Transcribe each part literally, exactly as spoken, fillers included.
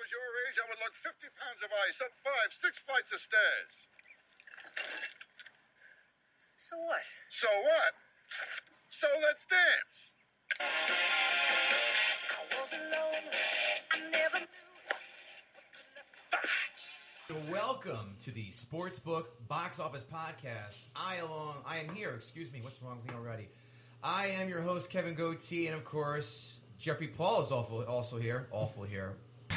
was your age, I would lug fifty pounds of ice up five, six flights of stairs. So what? So what? So let's dance. I was alone. I never knew. Welcome to the Sportsbook Box Office Podcast. I along, I am here. Excuse me, what's wrong with me already? I am your host, Kevin Goatee, and of course, Jeffrey Paul is awful, also here. Awful here.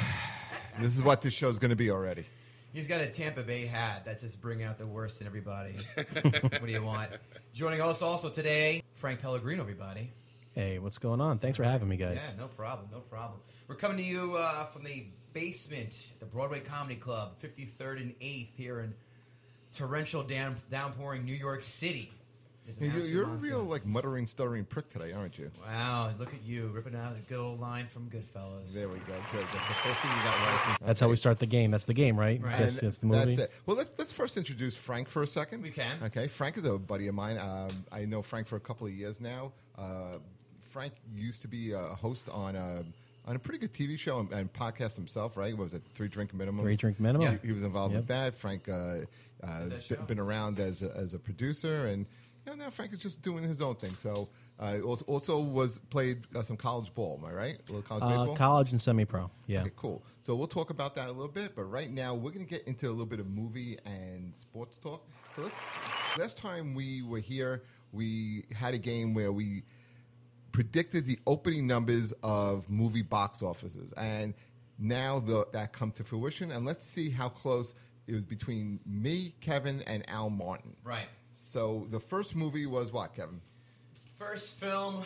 This is what this show's going to be already. He's got a Tampa Bay hat. That's just bringing out the worst in everybody. What do you want? Joining us also today, Frank Pellegrino, everybody. Hey, what's going on? Thanks for having me, guys. Yeah, no problem, no problem. We're coming to you uh, from the basement, the Broadway Comedy Club, fifty-third and eighth here in torrential down, downpouring New York City. You're, you're a real, like, muttering, stuttering prick today, aren't you? Wow, look at you, ripping out a good old line from Goodfellas. There we go. Good. That's the first thing you got right. That's how we start the game. That's the game, right? Right. That's, that's the movie. That's it. Well, let's let's first introduce Frank for a second. We can. Okay, Frank is a buddy of mine. Um, I know Frank for a couple of years now. Uh, Frank used to be a host on a on a pretty good T V show and, and podcast himself, right? What was it, Three Drink Minimum? Three Drink Minimum. Yeah. He, he was involved Yep. with that. Frank uh, uh, has been, been around as a, as a producer, and you know, now Frank is just doing his own thing. So uh, also, also was played uh, some college ball. Am I right? A little college Uh, baseball. college and semi-pro. Yeah. Okay, cool. So we'll talk about that a little bit, but right now we're going to get into a little bit of movie and sports talk. So let's, last time we were here, we had a game where we predicted the opening numbers of movie box offices, and now the, that come to fruition. And let's see how close it was between me, Kevin, and Al Martin. Right. So the first movie was what, Kevin? First film,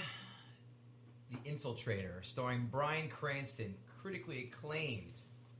The Infiltrator, starring Bryan Cranston, critically acclaimed.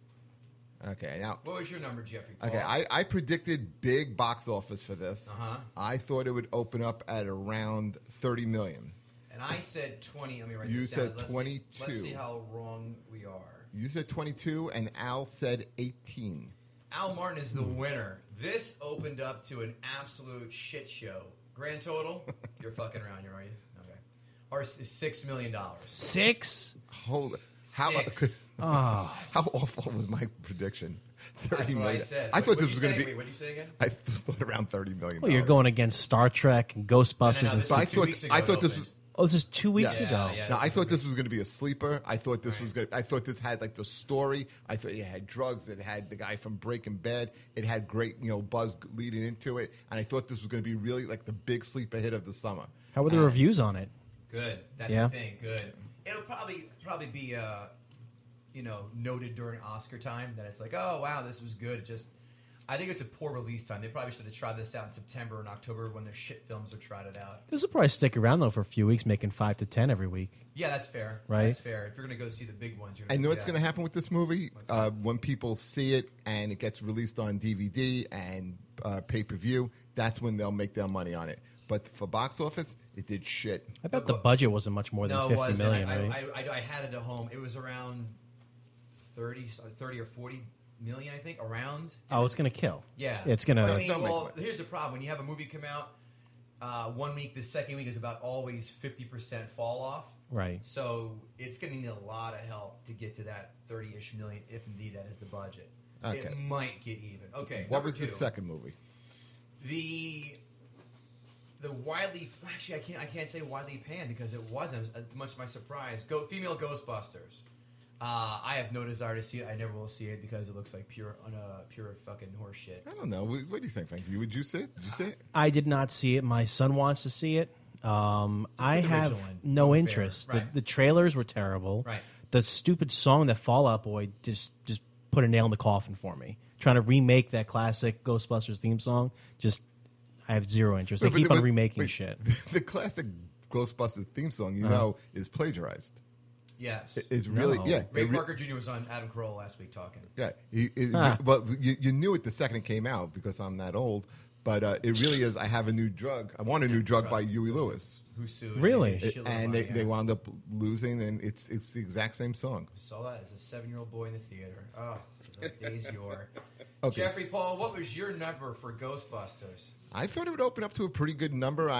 Okay, now What was your number, Jeffrey Paul? Okay, I, I predicted big box office for this. Uh-huh. I thought it would open up at around thirty million. And I said twenty. Let me write You this down. said Let's see- twenty-two. Let's see how wrong we are. You said twenty-two, and Al said eighteen. Al Martin is the winner. This opened up to an absolute shit show. Grand total? You're fucking around here, are you? Okay. Or s- six million dollars. Six? Hold it. How, Six. Oh. how awful was my prediction? That's Thirty what million. I said. I What- thought what'd this you was going say? to be. Wait, what did you say again? I th- thought around thirty million. Well, you're going against Star Trek and Ghostbusters. No, no, and this So I is two thought. weeks ago I it thought this opened. was. oh, this is two weeks Yeah. ago. Yeah. Now I this thought is- this was going to be a sleeper. I thought this Right. was going. I thought this had like the story. I thought it had drugs. It had the guy from Breaking Bad. It had great, you know, buzz leading into it. And I thought this was going to be really like the big sleeper hit of the summer. How were the Uh, reviews on it? Good. That's Yeah. the thing. Good. It'll probably probably be uh, you know, noted during Oscar time that it's like, oh wow, this was good. It just, I think it's a poor release time. They probably should have tried this out in September and October when the shit films are tried it out. This will probably stick around, though, for a few weeks, making five to ten every week. Yeah, that's fair. Right. That's fair. If you're gonna go see the big ones, you're I gonna know see what's that. going to happen with this movie. What's Uh, that? when people see it and it gets released on D V D and uh, pay per view, that's when they'll make their money on it. But for box office, it did shit. I bet the budget wasn't much more than No, it fifty wasn't. million, I, right? I, I, I had it at home. It was around thirty, thirty or forty million, I think, around. oh, it's going to kill. Yeah, It's going to... I mean, Don't make well, money. here's the problem: when you have a movie come out, uh, one week, the second week is about always fifty percent fall off. Right. So it's going to need a lot of help to get to that thirty-ish million, if indeed that is the budget. Okay. It might get even. Okay. What number was the two. second movie? The the widely actually I can't I can't say widely panned because it wasn't uh, to much to my surprise. Go female Ghostbusters. Uh, I have no desire to see it. I never will see it because it looks like pure on a pure fucking horse shit. I don't know. What, what do you think, Frank? You, would you see it? Did you see it? I did not see it. My son wants to see it. Um, I the have original one. no Unfair. interest. Right. The, the trailers were terrible. Right. The stupid song that Fall Out Boy just just put a nail in the coffin for me. Trying to remake that classic Ghostbusters theme song, just I have zero interest. They Wait, keep but- on wait, remaking wait. shit. The classic Ghostbusters theme song, you Uh-huh. know, is plagiarized. Yes. It- It's really, No. yeah. Ray it re- Parker Junior was on Adam Carolla last week talking. Yeah, he, it, Ah. but you, you knew it the second it came out because I'm that old. But uh, it really is. I have a new drug. I want a new drug by Huey Lewis, Who sued? Really? and, It- shitload of and money, they, yeah. they wound up losing, and it's it's the exact same song. saw that as a seven-year-old boy in the theater. Oh, the days yore. Okay. Jeffrey Paul, what was your number for Ghostbusters? I thought it would open up to a pretty good number. I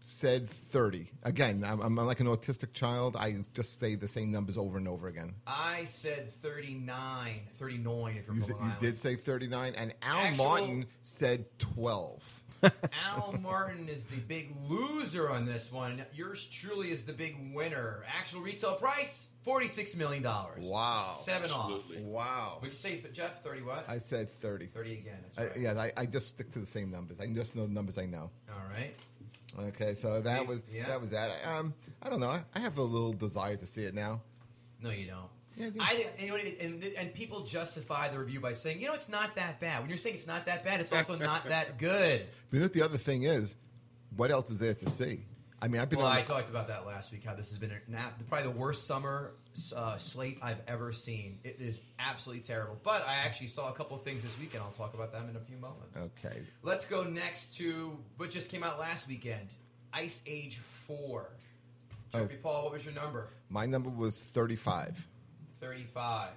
said thirty. Again, I'm, I'm like an autistic child. I just say the same numbers over and over again. I said thirty-nine, thirty-nine if you're You, from you Long Island. did say thirty-nine, and Al Actual- Martin said twelve. Al Martin is the big loser on this one. Yours truly is the big winner. Actual retail price, forty-six million dollars. Wow. Seven Absolutely. Wow. off. Would you say, Jeff, thirty what? I said thirty. thirty again. That's I, right. yeah, I, I just stick to the same numbers. I just know the numbers I know. All right. Okay, so that was Yeah. that was that. Um, I don't know. I, I have a little desire to see it now. No, you don't. Yeah, I do. I think, anyway, and, and people justify the review by saying, you know, it's not that bad. When you're saying it's not that bad, it's also not that good. But you know, the other thing is, what else is there to see? I mean, I've been Well, on I the- talked about that last week, how this has been an app, probably the worst summer uh, slate I've ever seen. It is absolutely terrible. But I actually saw a couple of things this weekend. I'll talk about them in a few moments. Okay. Let's go next to what just came out last weekend, Ice Age four. Jeffrey Oh. Paul, what was your number? My number was thirty-five. thirty-five.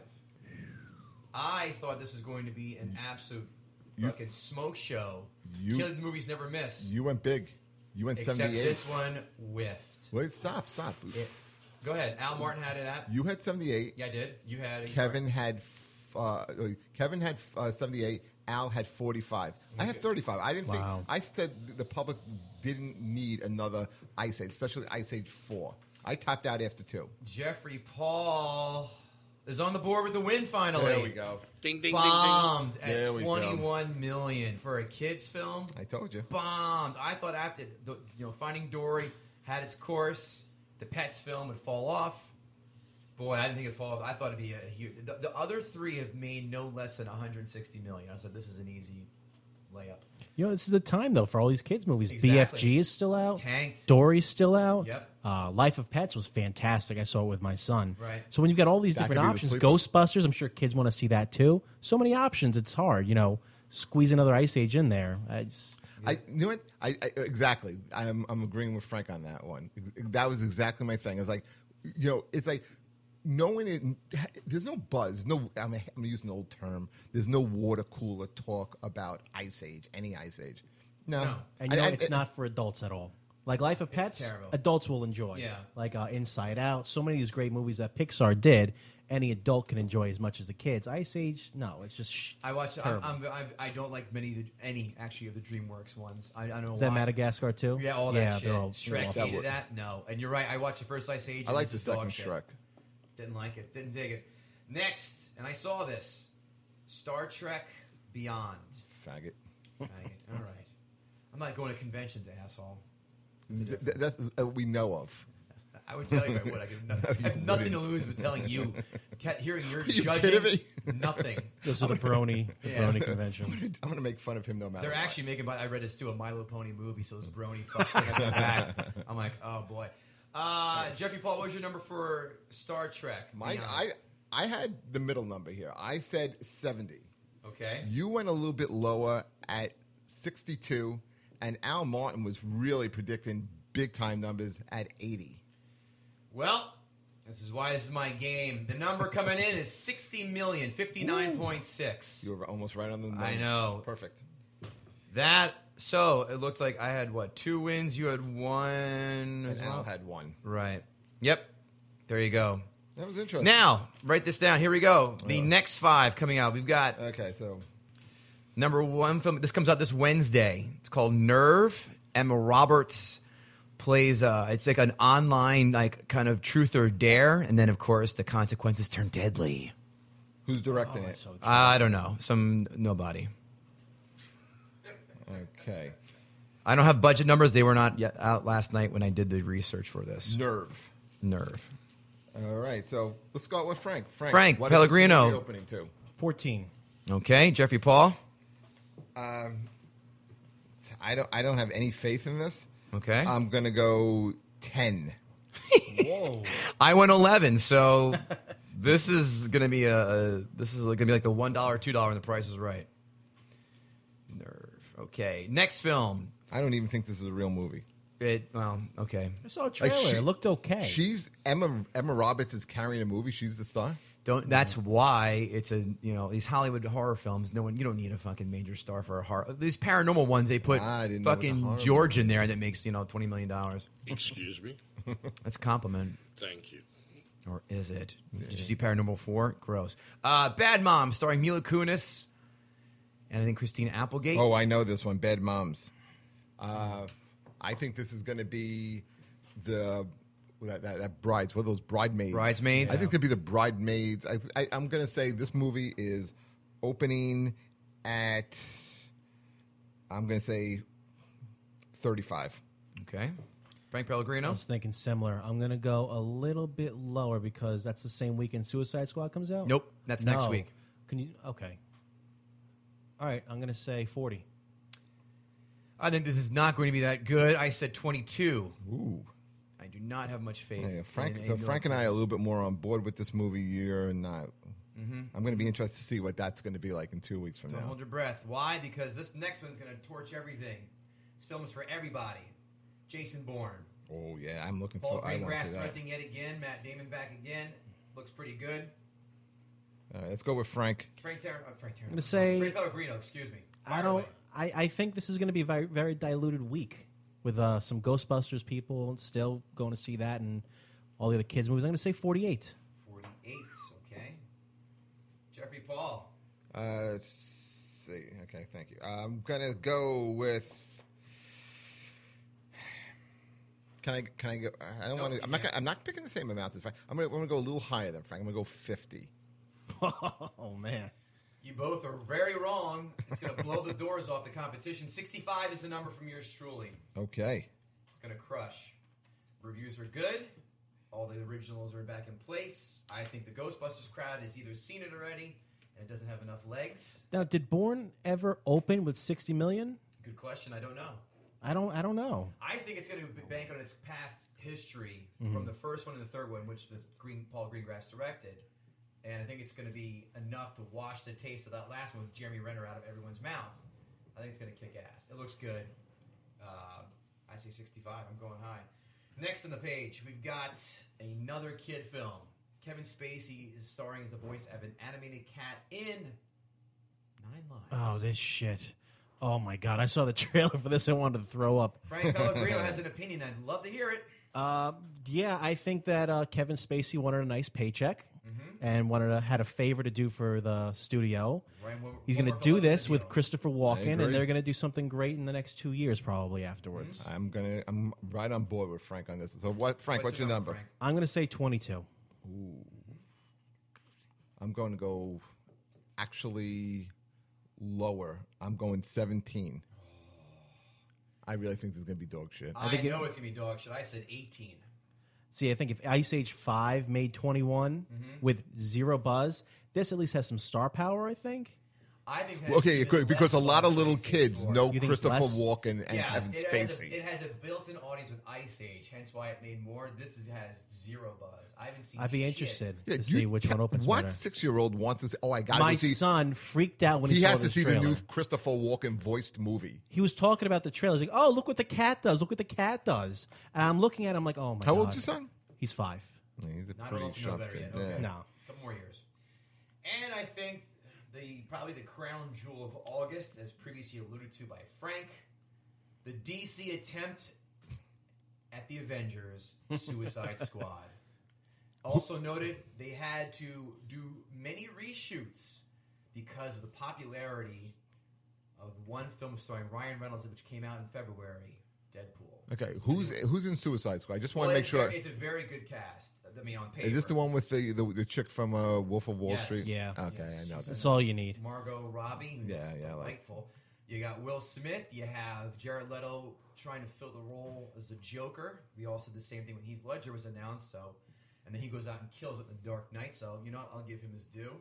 I thought this was going to be an absolute You- fucking smoke show. You- Kid movies never miss. You went big. You went except seventy-eight. this one whiffed. Wait, stop, stop. It, go ahead. Al Martin had it at. You had seventy-eight. Yeah, I did. You had Kevin had f- uh, Kevin had uh, seventy-eight. Al had forty-five. I had thirty-five. I didn't Wow. think. I said the public didn't need another Ice Age, especially Ice Age four. I tapped out after two. Jeffrey Paul is on the board with the win finally. There we go. Ding, ding, Bombed There at we go. twenty-one million for a kids film. I told you. Bombed. I thought after the, you know Finding Dory had its course, the Pets film would fall off. Boy, I didn't think it'd fall off. I thought it'd be a huge. The, the other three have made no less than one hundred sixty million. I said this is an easy layup. You know, this is the time though for all these kids movies. Exactly. B F G is still out. Tanked. Dory's still out. Yep. Uh, Life of Pets was fantastic. I saw it with my son. Right. So when you've got all these That different could be the options, sleeper. Ghostbusters, I'm sure kids want to see that too. So many options. It's hard. You know, squeeze another Ice Age in there. I just, I you know what? I, I exactly. I'm I'm agreeing with Frank on that one. That was exactly my thing. It's like, you know, it's like no one. Is, there's no buzz. No, I'm I'm using an old term. There's no water cooler talk about Ice Age. Any Ice Age. No, No. and you know, I- I- it's not for adults at all. Like Life of Pets, terrible. adults will enjoy. Yeah. Like uh, Inside Out, so many of these great movies that Pixar did, any adult can enjoy as much as the kids. Ice Age, no, it's just. Sh- I watch. I'm, Terrible. I'm, I'm, I don't like many, of the, any actually of the DreamWorks ones. I, I don't know Is why. that Madagascar too? Yeah, all that yeah, shit. They're all, Shrek they're all- That hated would- that. No, and you're right. I watched the first Ice Age. I and like it's the just dog second shit. Shrek. Didn't like it. Didn't dig it. Next, and I saw this, Star Trek Beyond. Faggot. Dang it. All right. I'm not going to conventions, asshole. Th- th- that uh, we know of. I would tell you I would. I, could, nothing, I have nothing to lose but telling you. Ca- Hearing your you judging, kidding me? nothing. Those are the brony, the Yeah. brony conventions. I'm going to make fun of him no matter. They're what. actually making. I read this too. A My Little Pony movie. So those brony fucks are gonna come back. I'm like, oh boy. Uh, Jeffrey Paul, what was your number for Star Trek? Mine. Beyond? I I had the middle number here. I said seventy. Okay. You went a little bit lower at sixty-two, and Al Martin was really predicting big time numbers at eighty. Well, this is why this is my game. The number coming in is sixty million, fifty-nine point six. You were almost right on the number. I know. Perfect. That, so it looks like I had, what, two wins? You had one as And well? Al had one. Right. Yep. There you go. That was interesting. Now, write this down. Here we go. The Oh. next five coming out. We've got Okay, so number one film. This comes out this Wednesday. It's called Nerve. Emma Roberts plays, uh, it's like an online, like, kind of truth or dare. And then, of course, the consequences turn deadly. who's directing Oh, it? it's so true. I don't know. Some, nobody. Okay. I don't have budget numbers. They were not yet out last night when I did the research for this. Nerve. Nerve. All right, so let's start with Frank. Frank, Frank what is this Pellegrino. movie opening to? fourteen. Okay, Jeffrey Paul. Um, I don't. I don't have any faith in this. Okay. I'm gonna go ten. Whoa. I went eleven, so this is gonna be a, a this is gonna be like the one dollar, two dollar, and the Price is Right. Nerve. Okay, next film. I don't even think this is a real movie. It well, okay. I saw a trailer. she- it looked okay. She's Emma. Emma Roberts is carrying a movie. She's the star. Don't. That's why it's a you know these Hollywood horror films. No one. You don't need a fucking major star for a horror. These paranormal ones, they put Ah, I didn't know it was a fucking horror George in there that makes you know twenty million dollars. Excuse me? That's a compliment. Thank you. Or is it? Did you see Paranormal four? Gross. Uh, Bad Mom, starring Mila Kunis and I think Christina Applegate. Oh, I know this one. Bad Moms. Uh, I think this is going to be the that, that, that brides. What are those bridesmaids? Bridesmaids? I think it's going to be the bridesmaids. I, I, I'm going to say this movie is opening at. I'm going to say thirty-five. Okay. Frank I Pellegrino. was thinking similar. I'm going to go a little bit lower because that's the same weekend Suicide Squad comes out? Nope, that's No. next week. Can you? Okay. All right, I'm going to say forty. I think this is not going to be that good. I said twenty-two. Ooh. I do not have much faith. Yeah, Frank, in so Amy Frank and I are a Lopez. little bit more on board with this movie. You're not. Mm-hmm. I'm going to be interested to see what that's going to be like in two weeks from Don't now. hold your breath. Why? Because this next one's going to torch everything. This film is for everybody. Jason Bourne. Oh yeah, I'm looking Paul for. I want to Greengrass see that. directing yet again. Matt Damon back again. Looks pretty good. All right, let's go with Frank. Frank Tar- uh, Frank Tarantino. I'm gonna say- Frank Pellegrino. Excuse me. I Fire don't. away. I, I think this is going to be a very, very diluted week with uh, some Ghostbusters people still going to see that and all the other kids movies. I'm going to say forty-eight. forty-eight. Okay. Jeffrey Paul. Uh, let's see. Okay, thank you. I'm gonna go with. Can I? Can I go? I don't No, want you to. I'm not. can't. Gonna, I'm not picking the same amount as Frank. I'm gonna. I'm gonna go a little higher than Frank. I'm gonna go fifty. Oh man. You both are very wrong. It's going to blow the doors off the competition. sixty-five is the number from yours truly. Okay. It's going to crush. Reviews are good. All the originals are back in place. I think the Ghostbusters crowd has either seen it already and it doesn't have enough legs. Now, did Bourne ever open with sixty million? Good question. I don't know. I don't. I don't know. I think it's going to bank on its past history Mm-hmm. from the first one and the third one, which the Green Paul Greengrass directed. And I think it's going to be enough to wash the taste of that last one with Jeremy Renner out of everyone's mouth. I think it's going to kick ass. It looks good. Uh, I say sixty-five. I'm going high. Next on the page, we've got another kid film. Kevin Spacey is starring as the voice of an animated cat in Nine Lives. Oh, this shit. Oh my god! I saw the trailer for this. I wanted to throw up. Frank Pellegrino has an opinion. I'd love to hear it. Uh, yeah, I think that uh, Kevin Spacey wanted a nice paycheck Mm-hmm. and wanted to, had a favor to do for the studio. Ryan, one- He's one going to more do film in the this with deal. Christopher Walken, agree. and they're going to do something great in the next two years, probably afterwards. I'm gonna. I'm right on board with Frank on this. So what, Frank? What's, your number? Frank? I'm going to say twenty-two. I'm going to go. Actually, lower. I'm going seventeen. I really think this is gonna be dog shit. I, think it- know it's going to be dog shit. I said eighteen. See, I think if Ice Age five made twenty-one Mm-hmm. with zero buzz, this at least has some star power, I think. I think that's Okay, even good, because a less lot of than little Ice Age kids four. know You think it's Christopher less? Walken and Yeah, Kevin it has, a, Spacey. it has a built-in audience with Ice Age, hence why it made more. This is, has zero buzz. I haven't seen. I'd be shit. interested Yeah, to you- see which one opens What better. six-year-old wants to say? Oh, I got My to see. son freaked out when he, He saw has to this see trailer. the new Christopher Walken voiced movie. He was talking about the trailer. He's like, "Oh, look what the cat does! Look what the cat does!" And I'm looking at him like, "Oh my How god!" old's your son? He's five. Yeah, he's a Not pretty old to know sharp better kid. yet. Yeah. Okay. No. A couple more years. And I think the probably the crown jewel of August, as previously alluded to by Frank, the D C attempt at the Avengers Suicide Squad. Also noted, they had to do many reshoots because of the popularity of one film starring Ryan Reynolds, which came out in February, Deadpool. Okay, who's who's in Suicide Squad? I just want Well, to make it's sure. ve- it's a very good cast. I mean, on paper. Is this the one with the the, the chick from uh, Wolf of Wall Yes. Street? Yeah. Okay, Yes, I know. she's This. That's all you need. Margot Robbie, who's Yeah, yeah, I like- delightful. You got Will Smith. You have Jared Leto trying to fill the role as the Joker. We all said the same thing when Heath Ledger was announced. So, and then he goes out and kills it in the Dark Knight. So, you know, what? I'll give him his due.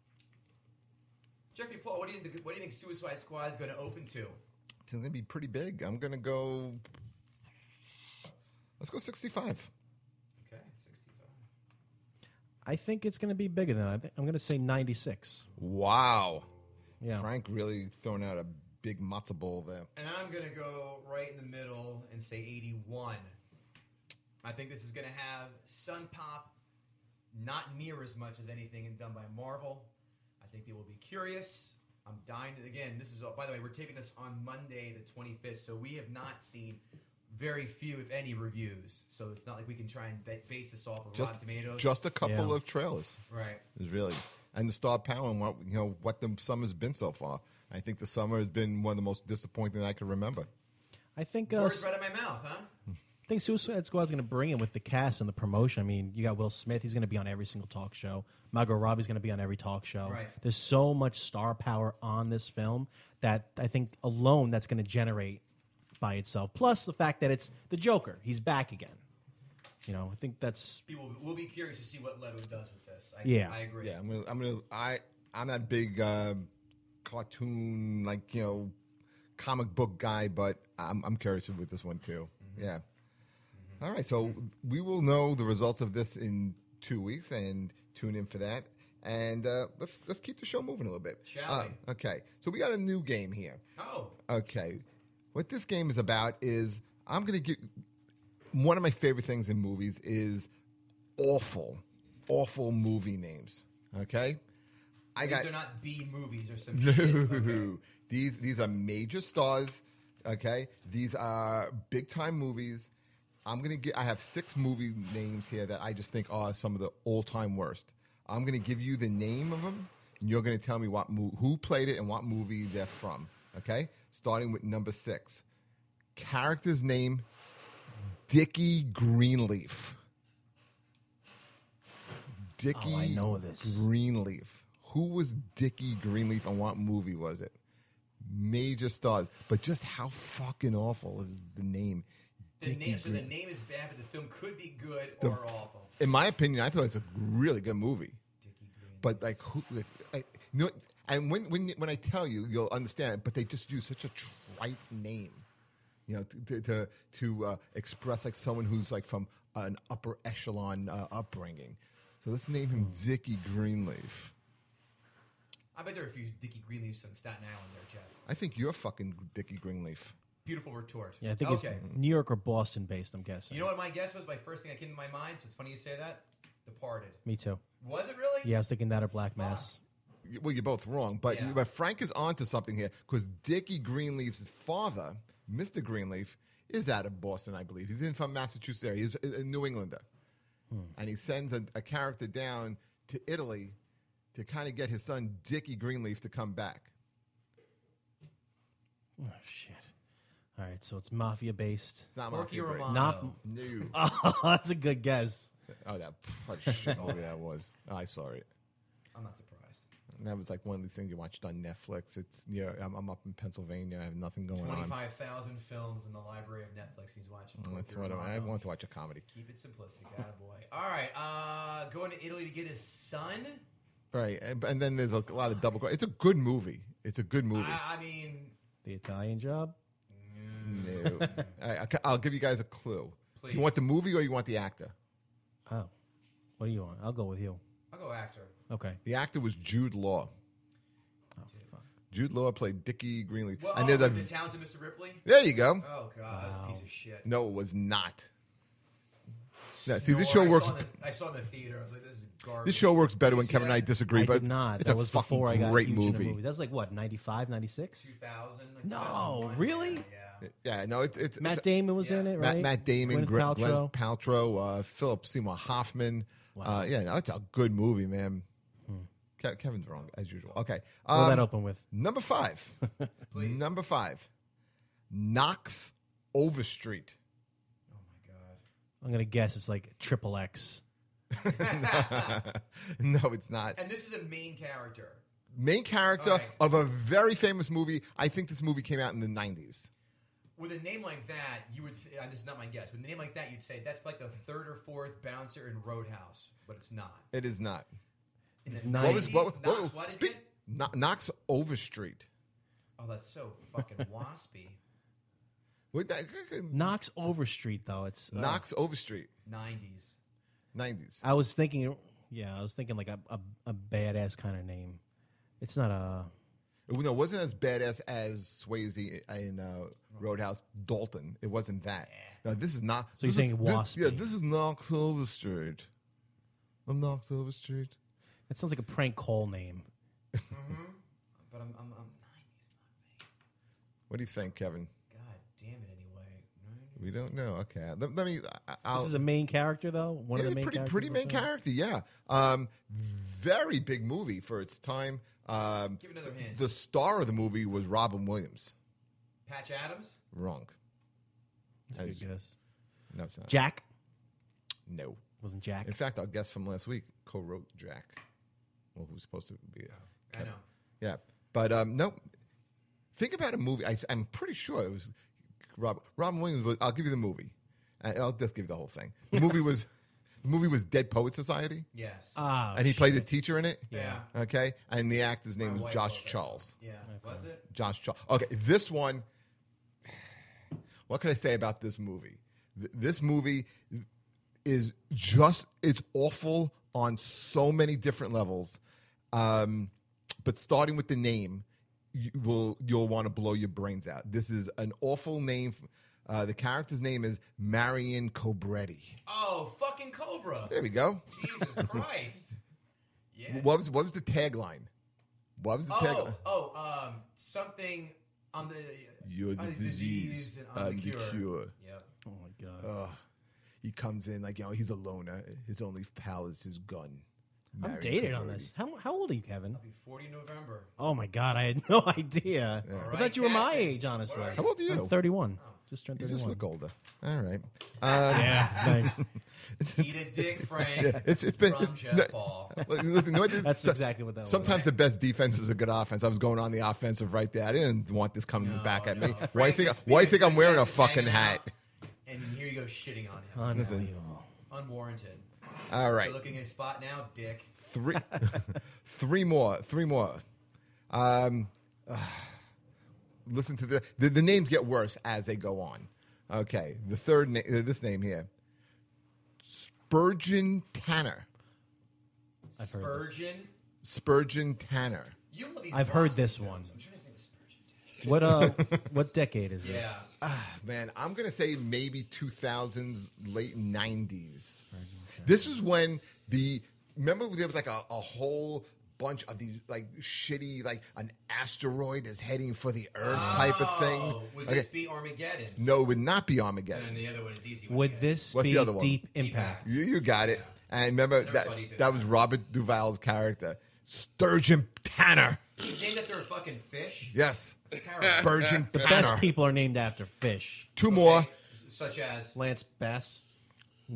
Jeffrey Paul, what do you think? The, what do you think Suicide Squad is going to open to? It's gonna be pretty big. I'm gonna go. Let's go sixty-five. Okay, sixty-five. I think it's going to be bigger than that. I think I'm going to say ninety-six. Wow. Yeah. Frank really throwing out a big matzo ball there. And I'm going to go right in the middle and say eighty-one. I think this is going to have Sun Pop not near as much as anything done by Marvel. I think people will be curious. I'm dying to, again, this is, by the way, we're taping this on Monday the twenty-fifth, so we have not seen very few, if any, reviews. So it's not like we can try and ba- base this off of Just, Rotten Tomatoes. just a couple Yeah. of trailers. right. Is really and the star power and what you know what the summer's been so far. I think the summer has been one of the most disappointing I can remember. I think uh, Words right out of my mouth, huh? I think Suicide Squad's going to bring it with the cast and the promotion. I mean, you got Will Smith; he's going to be on every single talk show. Margot Robbie's going to be on every talk show. Right. There's so much star power on this film that I think alone that's going to generate by itself. Plus the fact that it's the Joker; he's back again. You know, I think that's People will be curious to see what Leto does with this. I, Yeah. I agree. Yeah, I'm gonna, I'm gonna, I, I'm not a big uh, cartoon like you know comic book guy, but I'm, I'm curious with this one too. Mm-hmm. Yeah. All right, so we will know the results of this in two weeks, and tune in for that. And uh, let's let's keep the show moving a little bit. Shall Uh, we? Okay, so we got a new game here. Oh, Okay, what this game is about is I'm going to give one of my favorite things in movies is awful, awful movie names. Okay, I these got are not B movies or some shit. Okay. no. These these are major stars. Okay, these are big time movies. I'm gonna get. I have six movie names here that I just think are some of the all time worst. I'm gonna give you the name of them, and you're gonna tell me what mo- who played it and what movie they're from. Okay, starting with number six. Character's name: Dickie Greenleaf. Dickie Oh, I know this. Greenleaf. Who was Dickie Greenleaf and what movie was it? Major stars, but just how fucking awful is the name? The Dickie name, so the Green- name is bad, but the film could be good The- or awful. In my opinion, I thought it's a really good movie. Dickie Green. But like, who? Like, I, you know, and when when when I tell you, you'll understand. But they just use such a trite name, you know, to to to uh, express like someone who's like from an upper echelon uh, upbringing. So let's name him Hmm. Dickie Greenleaf. I bet there are a few Dickie Greenleafs on Staten Island there, Jeff. I think you're fucking Dickie Greenleaf. Beautiful retort. yeah. I think okay. it's New York or Boston based. I'm guessing. You know what my guess was? My first thing that came to my mind, so it's funny you say that. Departed. Me too. Was it really? Yeah, I was thinking that or Black Mass. Well, you're both wrong, but Yeah. but Frank is onto something here because Dickie Greenleaf's father, Mister Greenleaf, is out of Boston, I believe. He's in from Massachusetts area. He's a a New Englander, and he sends a, a character down to Italy to kind of get his son Dickie Greenleaf to come back. Oh shit! All right, so it's mafia based. It's not Porky Mafia Break. Romano. Not. No. Oh, that's a good guess. Oh, that what a shit movie that was. Oh, I saw it. I'm not surprised. And that was like one of these things you watched on Netflix. It's yeah, I'm, I'm up in Pennsylvania. I have nothing going on. twenty-five thousand films in the library of Netflix he's watching. That's Porky what I, I Romano. want to watch a comedy. Keep it simplistic, attaboy. All right, uh, going to Italy to get his son? Right, and, and then there's a lot of double. It's a good movie. It's a good movie. I, I mean, The Italian Job. No. I, will give you guys a clue. Please. You want the movie or you want the actor? Oh, what do you want? I'll go with you. I'll go actor. Okay. The actor was Jude Law. Oh, fuck. Jude Law played Dickie Greenleaf. Well, and oh, there's a the Talented Mister Ripley? there you go. Oh, God, that's a piece of shit. No, it was not. Yeah, see, No, this show I works. Saw in the, I saw it in the theater. I was like, this is garbage. This show works better when You Kevin and I see that? disagree. I but did not. It's that a was fucking before I got great huge into movie. movies. That was like what, ninety-five, ninety-six? two thousand? Like No, two thousand one, really? Yeah. Yeah, no, it's it's Matt it's, Damon was yeah. in it, Matt, right? Matt Damon, Gwyneth Gre- Paltrow. Gwyneth Paltrow, uh, Philip Seymour Hoffman. Wow. Uh, yeah, no, it's a good movie, man. Ke- Kevin's wrong as usual. Okay, What will um, that open with? number five. Please. Number five, Knox Overstreet. Oh, my God. I'm gonna guess it's like Triple X. No, it's not. And this is a main character. Main character All right. of a very famous movie. I think this movie came out in the nineties. With a name like that, you would. Th- uh, this is not my guess. With a name like that, you'd say that's like the third or fourth bouncer in Roadhouse, but it's not. It is not. In the not. What was nineties, what? what, Knox, what is speak, it? Kno- Knox Overstreet. Oh, that's so fucking waspy. What that, Knox Overstreet, though. It's uh, Knox Overstreet. nineties. Nineties. I was thinking, yeah, I was thinking like a a, a badass kind of name. It's not a. No, it wasn't as badass as Swayze in uh, Roadhouse. Dalton. It wasn't that. No, this is not. So you're this saying is, this- waspy. Yeah, this is Knox Overstreet. on Knox Silver Street. That sounds like a prank call name. Mm-hmm. But I'm, I'm, I'm nineties. What do you think, Kevin? God damn it, anyway. Right? We don't know. Okay, let, let me. I, I'll, This is a main character, though. One yeah, of the main pretty, characters. pretty of main the film? character. Yeah, um, very big movie for its time. Um, Give another hint. the star of the movie was Robin Williams. Patch Adams? Wrong. That's a good guess. No, it's not. Jack No. wasn't Jack. In fact, our guest from last week co-wrote Jack. Well, who's supposed to be? Uh, I know. Yeah, but um, no. Think about a movie. I, I'm pretty sure it was Rob, Robin Williams. Was, I'll give you the movie. I- I'll just give you the whole thing. The movie was the movie was Dead Poet Society, Yes. Ah, and he played the shit. teacher in it. yeah. Okay, and the actor's name My was wife Josh wrote that. Charles. Yeah. Was it? Josh Charles. Okay, this one. What can I say about this movie? Th- This movie is just, it's awful on so many different levels. Um, but starting with the name, you will, you'll want to blow your brains out. This is an awful name. Uh, the character's name is Marion Cobretti. Oh, fucking Cobra. There we go. Jesus Christ. Yeah. What was, what was the tagline? What was the Oh, tagline? oh, um, something on the You're the on disease, and on I'm the cure. the cure. Yep. Oh my god. Ugh. He comes in like, you know, he's a loner. His only pal is his gun. I'm Marion dated on Cobretti. this. How how old are you, Kevin? I'll be forty November. Oh my god, I had no idea. Yeah. I All right, thought you were my Captain. age, honestly. What are How old are you? I'm thirty-one. Just turned You thirty-one. just look older. All right. Um, Yeah, thanks. Eat a dick, Frank. yeah, it's, it's been. from it's- Jeff no- Paul. Well, listen, you know what? That's So- exactly what that was. Sometimes the best defense is a good offense. I was going on the offensive right there. I didn't want this coming No, back at no. me. Why do you Frank's think? just Why do you being think I'm wearing a just fucking hanging hat? out, And here you go shitting on him. Unbelievable. Unwarranted. All right, You're looking at a spot now, dick. three, three more, three more. Um, uh, listen to the, the the names get worse as they go on. Okay, the third na- uh, this name here, Spurgeon Tanner. I've heard this. Spurgeon. Spurgeon Tanner. You love these I've heard Boston this films. one. I'm trying to think of Spurgeon. What uh, what decade is this? Yeah. Ah, man, I'm gonna say maybe two thousands, late nineties. This was when the remember there was like a, a whole bunch of these like shitty like an asteroid is heading for the Earth type of thing. Oh, would Okay. this be Armageddon? No, it would not be And Armageddon. the other one is easy. Would Armageddon. this What's be the other one? Deep Deep Impact? You, you got it. And remember never that saw Deep that was Impact. Robert Duvall's character, Sturgeon Tanner. He's named after a fucking fish. Yes, That's terrible. Spurgeon The Tanner. best people are named after fish. Two Okay, more. s- Such as, Lance Bass. No,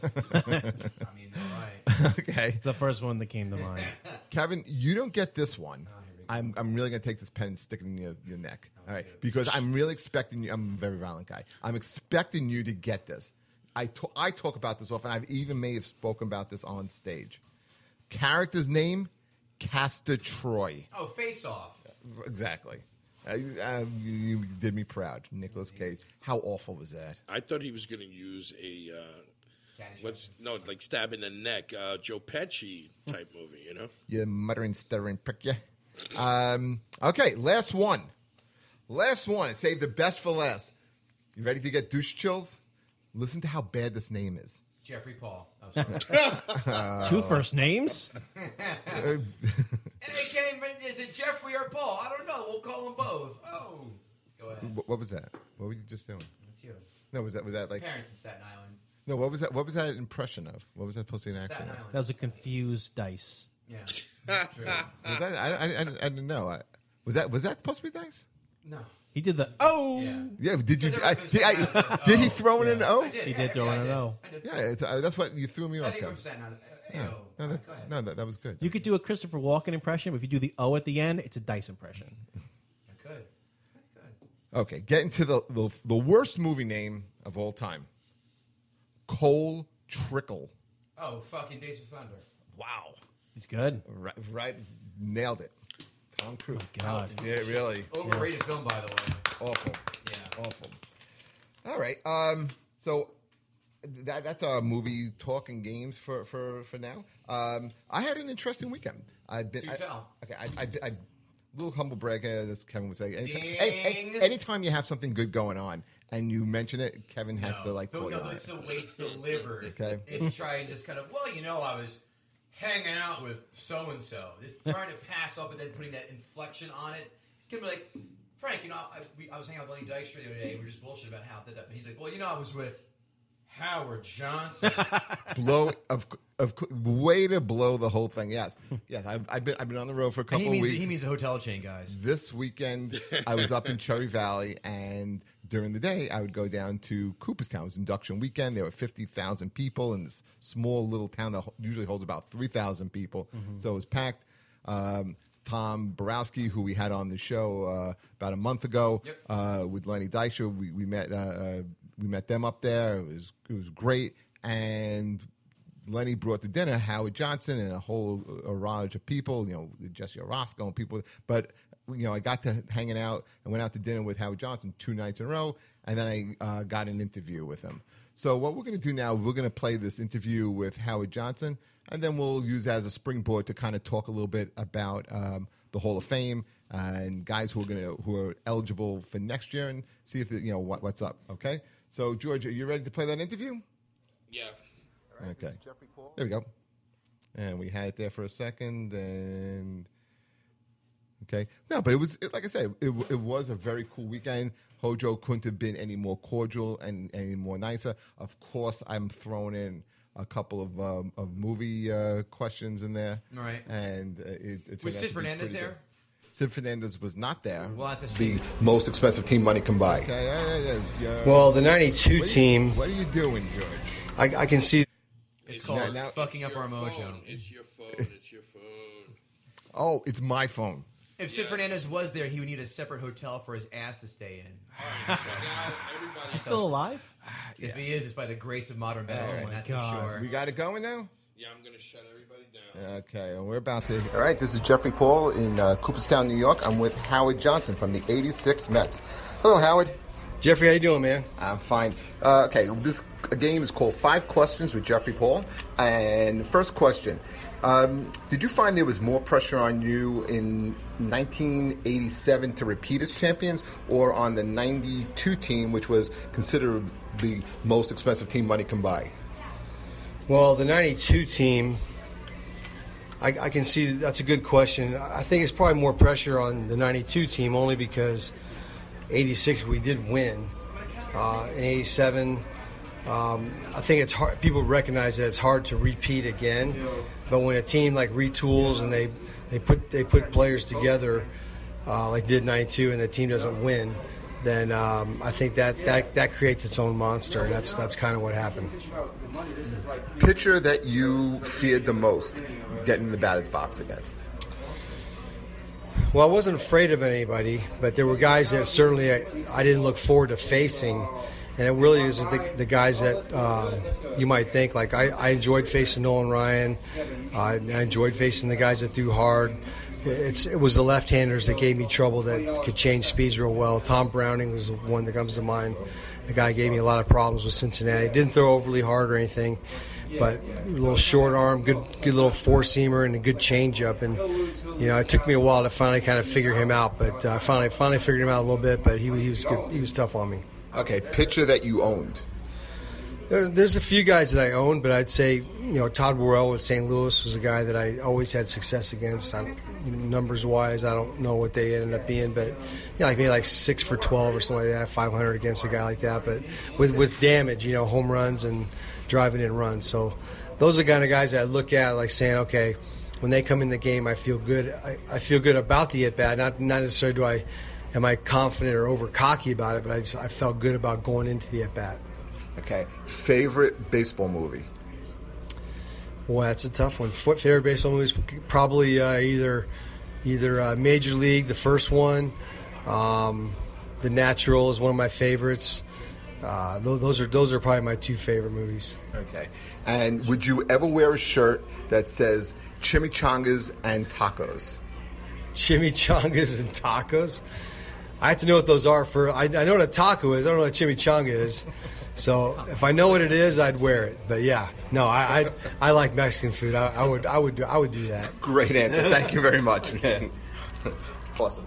I mean, all right. Okay, it's the first one that came to mind. Kevin, you don't get this one. Oh, here we go. I'm I'm really gonna take this pen and stick it in your, your neck. All right, good. because I'm really expecting you. I'm a very violent guy. I'm expecting you to get this. I to- I talk about this often. I've even may have spoken about this on stage. Character's name, Castor Troy. Oh, Face Off. Exactly. Uh, uh, you, you did me proud, Nicolas Cage. How awful was that? I thought he was going to use a uh, Caddyshack. what's no like stab in the neck, uh, Joe Pesci type movie. You know, You muttering, stuttering prick, yeah. Um, okay, last one. Last one. Save the best for last. You ready to get douche chills? Listen to how bad this name is. Jeffrey Paul. Oh, sorry. Two first names. And it came, is it Jeffrey or Paul? I don't know. We'll call them both. Oh. Go ahead. What, what was that? What were you just doing? That's you. No, was that was that like Parents in Staten Island. no? What was that? What was that impression of? What was that supposed to be an Staten accent? Island. That was a confused dice. Yeah. That's true. Of? Was that? I, I, I, I didn't know. I, was that was that supposed to be nice? No. He did the oh. Yeah. Yeah. Did you? Because I, everyone's did, Staten I, Island. did he Oh. throw in an O? I did. He yeah, did throw yeah, in I an did. O. I did. Yeah. It's, uh, that's what you threw me I off. think Kevin. from Staten Island. Yeah. Ew. No, that, Go ahead. no that, that was good. You could do a Christopher Walken impression, but if you do the O at the end, it's a dice impression. I could. I could. Okay, get into the, the the worst movie name of all time. Cole Trickle. Oh, fucking Days of Thunder. Wow. He's good. Right, right nailed it. Tom Cruise. God. Yeah, really. Overrated film, by the way. Awful. Yeah. Awful. All right. Um. So that that's our movie talk and games for for for now. Um. I had an interesting weekend. I've been. Do I- tell. Okay. I. I, I little humble brag, uh, as Kevin would say. Anytime, Ding. any- any- anytime you have something good going on and you mention it, Kevin has to like no, pull you no, on it's it. the weights delivered. Okay. Is to try and just kind of, well, you know, I was hanging out with so and so, just trying to pass up and then putting that inflection on it. He can be like, Frank, you know, I, we, I was hanging out with Lenny Dykstra the other day. We were just bullshit about how that. And he's like, well, you know, I was with Howard Johnson. blow of of way to blow the whole thing. Yes, yes. I've, I've been I've been on the road for a And couple he of means weeks. he means a hotel chain, guys. This weekend, I was up in Cherry Valley, and during the day, I would go down to Cooperstown. It was induction weekend. There were fifty thousand people in this small little town that usually holds about three thousand people. Mm-hmm. So it was packed. Um, Tom Borowski, who we had on the show uh, about a month ago, Yep. uh, with Lenny Dykstra, we, we met uh, uh, we met them up there. It was it was great, and Lenny brought to dinner Howard Johnson and a whole barrage of people, you know, Jesse Orozco and people. But, you know, I got to hanging out and went out to dinner with Howard Johnson two nights in a row, and then I uh, got an interview with him. So what we're going to do now, we're going to play this interview with Howard Johnson, and then we'll use it as a springboard to kind of talk a little bit about um, the Hall of Fame uh, and guys who are going to who are eligible for next year, and see if, you know, what, what's up, okay? So, George, are you ready to play that interview? Yeah. Okay. There we go. And we had it there for a second, and okay. No, but it was it, like I said, it, it was a very cool weekend. Hojo couldn't have been any more cordial and any more nicer. Of course, I'm throwing in a couple of um, of movie uh, questions in there. All right. And uh, it, it Was turned out Sid to be Fernandez pretty there? good. Sid Fernandez was not there. Well, that's a the shame. most expensive team money can buy. Okay. Yeah, yeah, yeah. Well, the ninety-two What are you- team, What are you doing, George? I, I can see. It's called now- now- fucking It's up our your mojo. phone. It's your phone. It's your phone. Oh, it's my phone. If Sid Yes. Fernandez was there, he would need a separate hotel for his ass to stay in. So now everybody. Is he still alive? If he is, it's by the grace of modern medicine, my that's God. for sure. We got it going now? Yeah, I'm going to shut everybody down. Okay, and we're about to. All right, this is Jeffrey Paul in uh, Cooperstown, New York. I'm with Howard Johnson from the eighty-six Mets. Hello, Howard. Jeffrey, how you doing, man? I'm fine. Uh, okay, this game is called Five Questions with Jeffrey Paul. And the first question, um, did you find there was more pressure on you in nineteen eighty-seven to repeat as champions, or on the ninety-two team, which was considered the most expensive team money can buy? Well, the ninety-two team, I, I can see that's a good question. I think it's probably more pressure on the ninety-two team only because eighty-six we did win. Uh, in eighty-seven, um, I think it's hard. People recognize that it's hard to repeat again. But when a team like retools and they, they put they put players together uh, like did ninety-two, and the team doesn't win, then um, I think that, that, that creates its own monster. And that's that's kind of what happened. Pitcher that you feared the most getting in the batter's box against? Well, I wasn't afraid of anybody, but there were guys that certainly I, I didn't look forward to facing, and it really is the, the guys that um, you might think. Like I, I enjoyed facing Nolan Ryan. Uh, I enjoyed facing the guys that threw hard. It's it was the left-handers that gave me trouble that could change speeds real well. Tom Browning was the one that comes to mind. The guy gave me a lot of problems with Cincinnati. Didn't throw overly hard or anything, but a little short arm, good good little four-seamer, and a good changeup. And you know, it took me a while to finally kind of figure him out, but I uh, finally finally figured him out a little bit. But he he was good. He was tough on me. Okay, pitcher that you owned. There's, there's a few guys that I owned, but I'd say, you know, Todd Worrell with Saint Louis was a guy that I always had success against. I, you know, numbers-wise, I don't know what they ended up being, but yeah, like maybe like six for twelve or something like that, five hundred against a guy like that. But with with damage, you know, home runs and driving in runs. So those are the kind of guys that I look at, like saying, okay, when they come in the game, I feel good. I, I feel good about the at bat. Not not necessarily do I am I confident or over cocky about it, but I just I felt good about going into the at bat. Okay, favorite baseball movie? Well, that's a tough one. F- Favorite baseball movies probably uh, either either uh, Major League, the first one, um, The Natural is one of my favorites. Uh, those, those are those are probably my two favorite movies. Okay, and would you ever wear a shirt that says chimichangas and tacos? Chimichangas and tacos. I have to know what those are. For I, I know what a taco is. I don't know what a chimichanga is. So if I know what it is, I'd wear it. But yeah, no, I I, I like Mexican food. I, I would I would do I would do that. Great answer. Thank you very much, man. Awesome.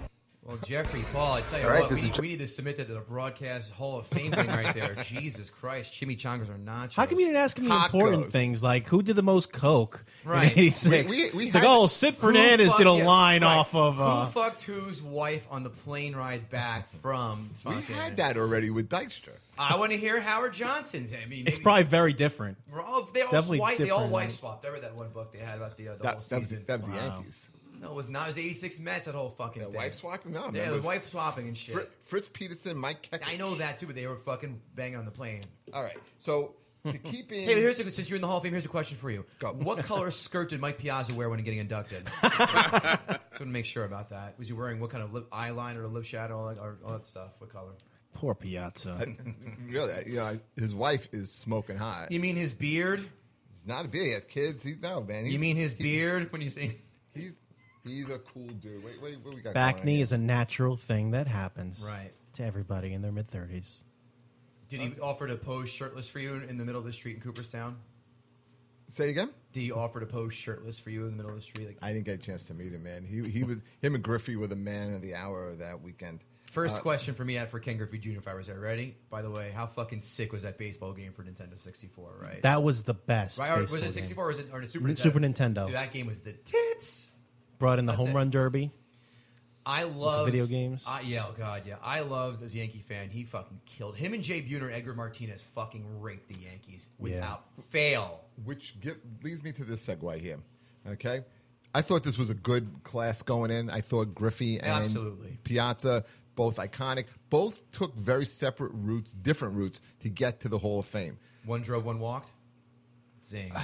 Well, Jeffrey, Paul, I tell you All right, what, this we is need, Je- we need to submit that to the broadcast Hall of Fame thing right there. Jesus Christ, chimichangas or nachos. How come you didn't ask him the Tacos. important things like who did the most coke Right. in eighty-six? We- we- we it's had- like, oh, Sid Who Fernandez fuck- did a yeah, line right. off of. Uh, Who fucked whose wife on the plane ride back from We fucking... had that already with Dykstra. I want to hear Howard Johnson's. I mean, it's maybe- probably very different. We're all, they all, definitely swipe, they all different, wife right? swapped. I read that one book they had about the, uh, the That, whole that was, season. that was the Wow. Yankees. No, it was not. It was eighty-six Mets, that whole fucking Yeah, thing. wife swapping? No, Yeah, it remember was wife swapping and shit. Fr- Fritz Peterson, Mike Keck. I know that too, but they were fucking banging on the plane. All right, so to keep in. Hey, here's a, since you're in the Hall of Fame, here's a question for you. Go. What color skirt did Mike Piazza wear when getting inducted? Just want to make sure about that. Was he wearing what kind of lip, eyeliner or lip shadow, all that, or all that stuff? What color? Poor Piazza. really, you know, his wife is smoking hot. You mean his beard? He's not a beard. He has kids. He's no man. He's, You mean his beard? When you say He's he's a cool dude. Wait, wait, what we got? Back going knee on is a natural thing that happens Right. to everybody in their mid thirties. did he offer to pose shirtless for you in the middle of the street in Cooperstown? Say again. Did he offer to pose shirtless for you in the middle of the street? Like, I didn't get a chance to meet him, man. He he was him and Griffey were the man of the hour that weekend. First Uh, question for me at for Ken Griffey Junior if I was there. Ready? By the way, how fucking sick was that baseball game for Nintendo sixty-four, right? That was the best. right? Or was baseball it sixty-four game. or, was it, or the Super N- Nintendo? Super Nintendo. Dude, that game was the tits. Brought in the That's home it. run derby. I loved video games? I, yeah, oh god, yeah. I loved as a Yankee fan. He fucking killed him and Jay Buhner and Edgar Martinez. Fucking raped the Yankees without fail. Which give, leads me to this segue here. Okay, I thought this was a good class going in. I thought Griffey and Absolutely. Piazza, both iconic, both took very separate routes, different routes to get to the Hall of Fame. One drove, one walked. Zing.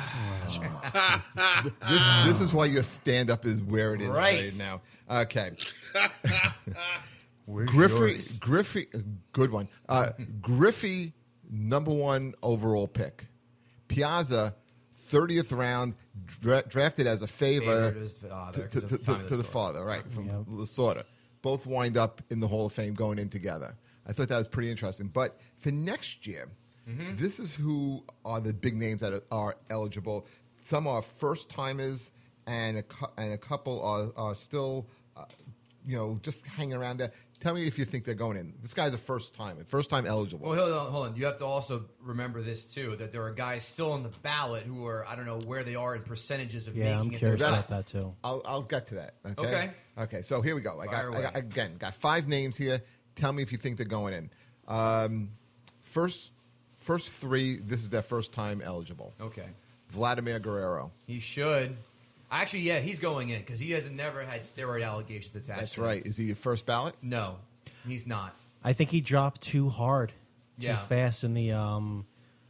This, this is why your stand up is where it is right, Right. now. Okay. Where's Griffey, yours? Griffey, good one. Uh, Griffey, number one overall pick. Piazza, thirtieth round, dra- drafted as a favor Favorite is the father, to, 'cause to, of the to, time of to the the story. father, right, from Yep. Lasorda. Both wind up in the Hall of Fame going in together. I thought that was pretty interesting. But for next year, Mm-hmm. this is who are the big names that are, are eligible. Some are first timers, and a cou- and a couple are are still, uh, you know, just hanging around there. Tell me if you think they're going in. This guy's a first timer, first time eligible. Well, hold on, hold on. You have to also remember this too: that there are guys still on the ballot who are I don't know where they are in percentages of Yeah, I'm making it. curious They're about not- that too. I'll I'll get to that. Okay. Okay. Okay. So here we go. I got, Fire I got away. again got five names here. Tell me if you think they're going in. Um, first, first three. This is their first time eligible. Okay, Vladimir Guerrero. he should. Actually, yeah, he's going in because he has never had steroid allegations attached. That's to him. right. Is he your first ballot? No, he's not. I think he dropped too hard, too Yeah. fast in the um,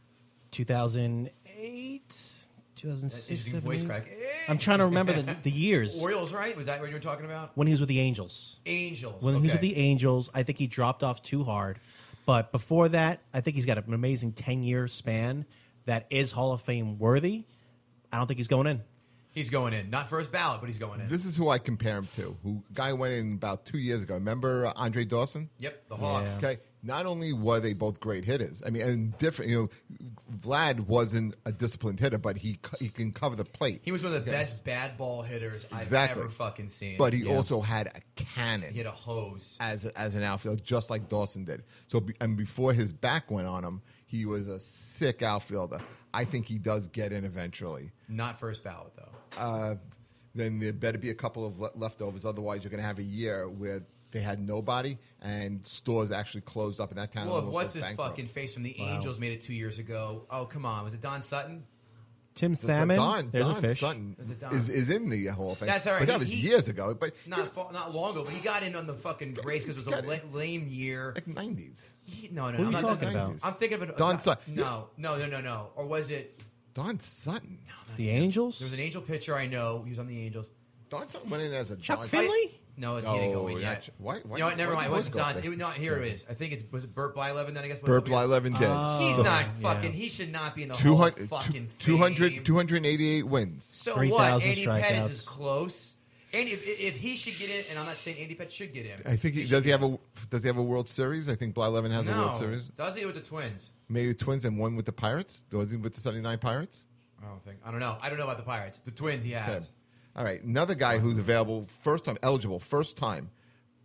two thousand eight, two thousand That's six, interesting voice crack. I'm trying to remember the, the years Orioles, right? Was that what you were talking about? when he was with the Angels. Angels. When okay. he was with the Angels, I think he dropped off too hard. But before that, I think he's got an amazing ten-year span that is Hall of Fame worthy. I don't think he's going in. He's going in. Not first ballot, but he's going in. This is who I compare him to. Who guy went in about two years ago. Remember uh, Andre Dawson? Yep, the Hawks. Yeah. Okay. Not only were they both great hitters, I mean, and different. You know, Vlad wasn't a disciplined hitter, but he co- he can cover the plate. He was one of the Okay. best bad ball hitters Exactly. I've ever fucking seen. But he Yeah. also had a cannon. he had a hose. as as an outfielder, just like Dawson did. So, be- and before his back went on him, he was a sick outfielder. I think he does get in eventually. Not first ballot though. Uh, then there better be a couple of le- leftovers. Otherwise, you're going to have a year where they had nobody and stores actually closed up in that town. Well, if almost what's went his bankrupt. fucking face from the Wow. Angels made it two years ago? Oh, come on. Was it Don Sutton? Tim Don- Salmon, Don, there's Don a fish. Sutton Is it Don? is, is in the Hall of Fame. That's all right. But that He- was he- years ago. But Not fa- not long ago, but he got in on the fucking race because it was a Got la- it. lame year. like nineties. He- no, no, Who no. are you I'm not- talking about? I'm thinking of it. Don not- Sutton. No, no, no, no, no. Or was it? Don Sutton. The Angels? There was an Angel pitcher I know. He was on the Angels. Don Sutton went in as a Chuck Dodger. Finley? No, it's, Oh, he didn't go in not yet. Ch- why- why- you know what? Never why'd mind. It you wasn't go Don. there? It, was- no, here it is. I think it's was it Burt Blyleven. Then I guess. Burt Blyleven did. Oh. He's The- not yeah. fucking. He should not be in the two Hall of hundred, fucking two hundred, fame. two hundred eighty-eight wins. So three what? thousand Andy Pettis strikeouts. is close. Andy, if, if he should get in, and I'm not saying Andy Pettis should get in. I think he, does he have a does he have a World Series? I think Blyleven has a no, World Series. does he with the Twins? Maybe Twins and one with the Pirates. Was he with the seventy-nine Pirates? I don't think. I don't know. I don't know about the Pirates. The Twins, he has. Okay. All right, another guy who's available, first time eligible, first time,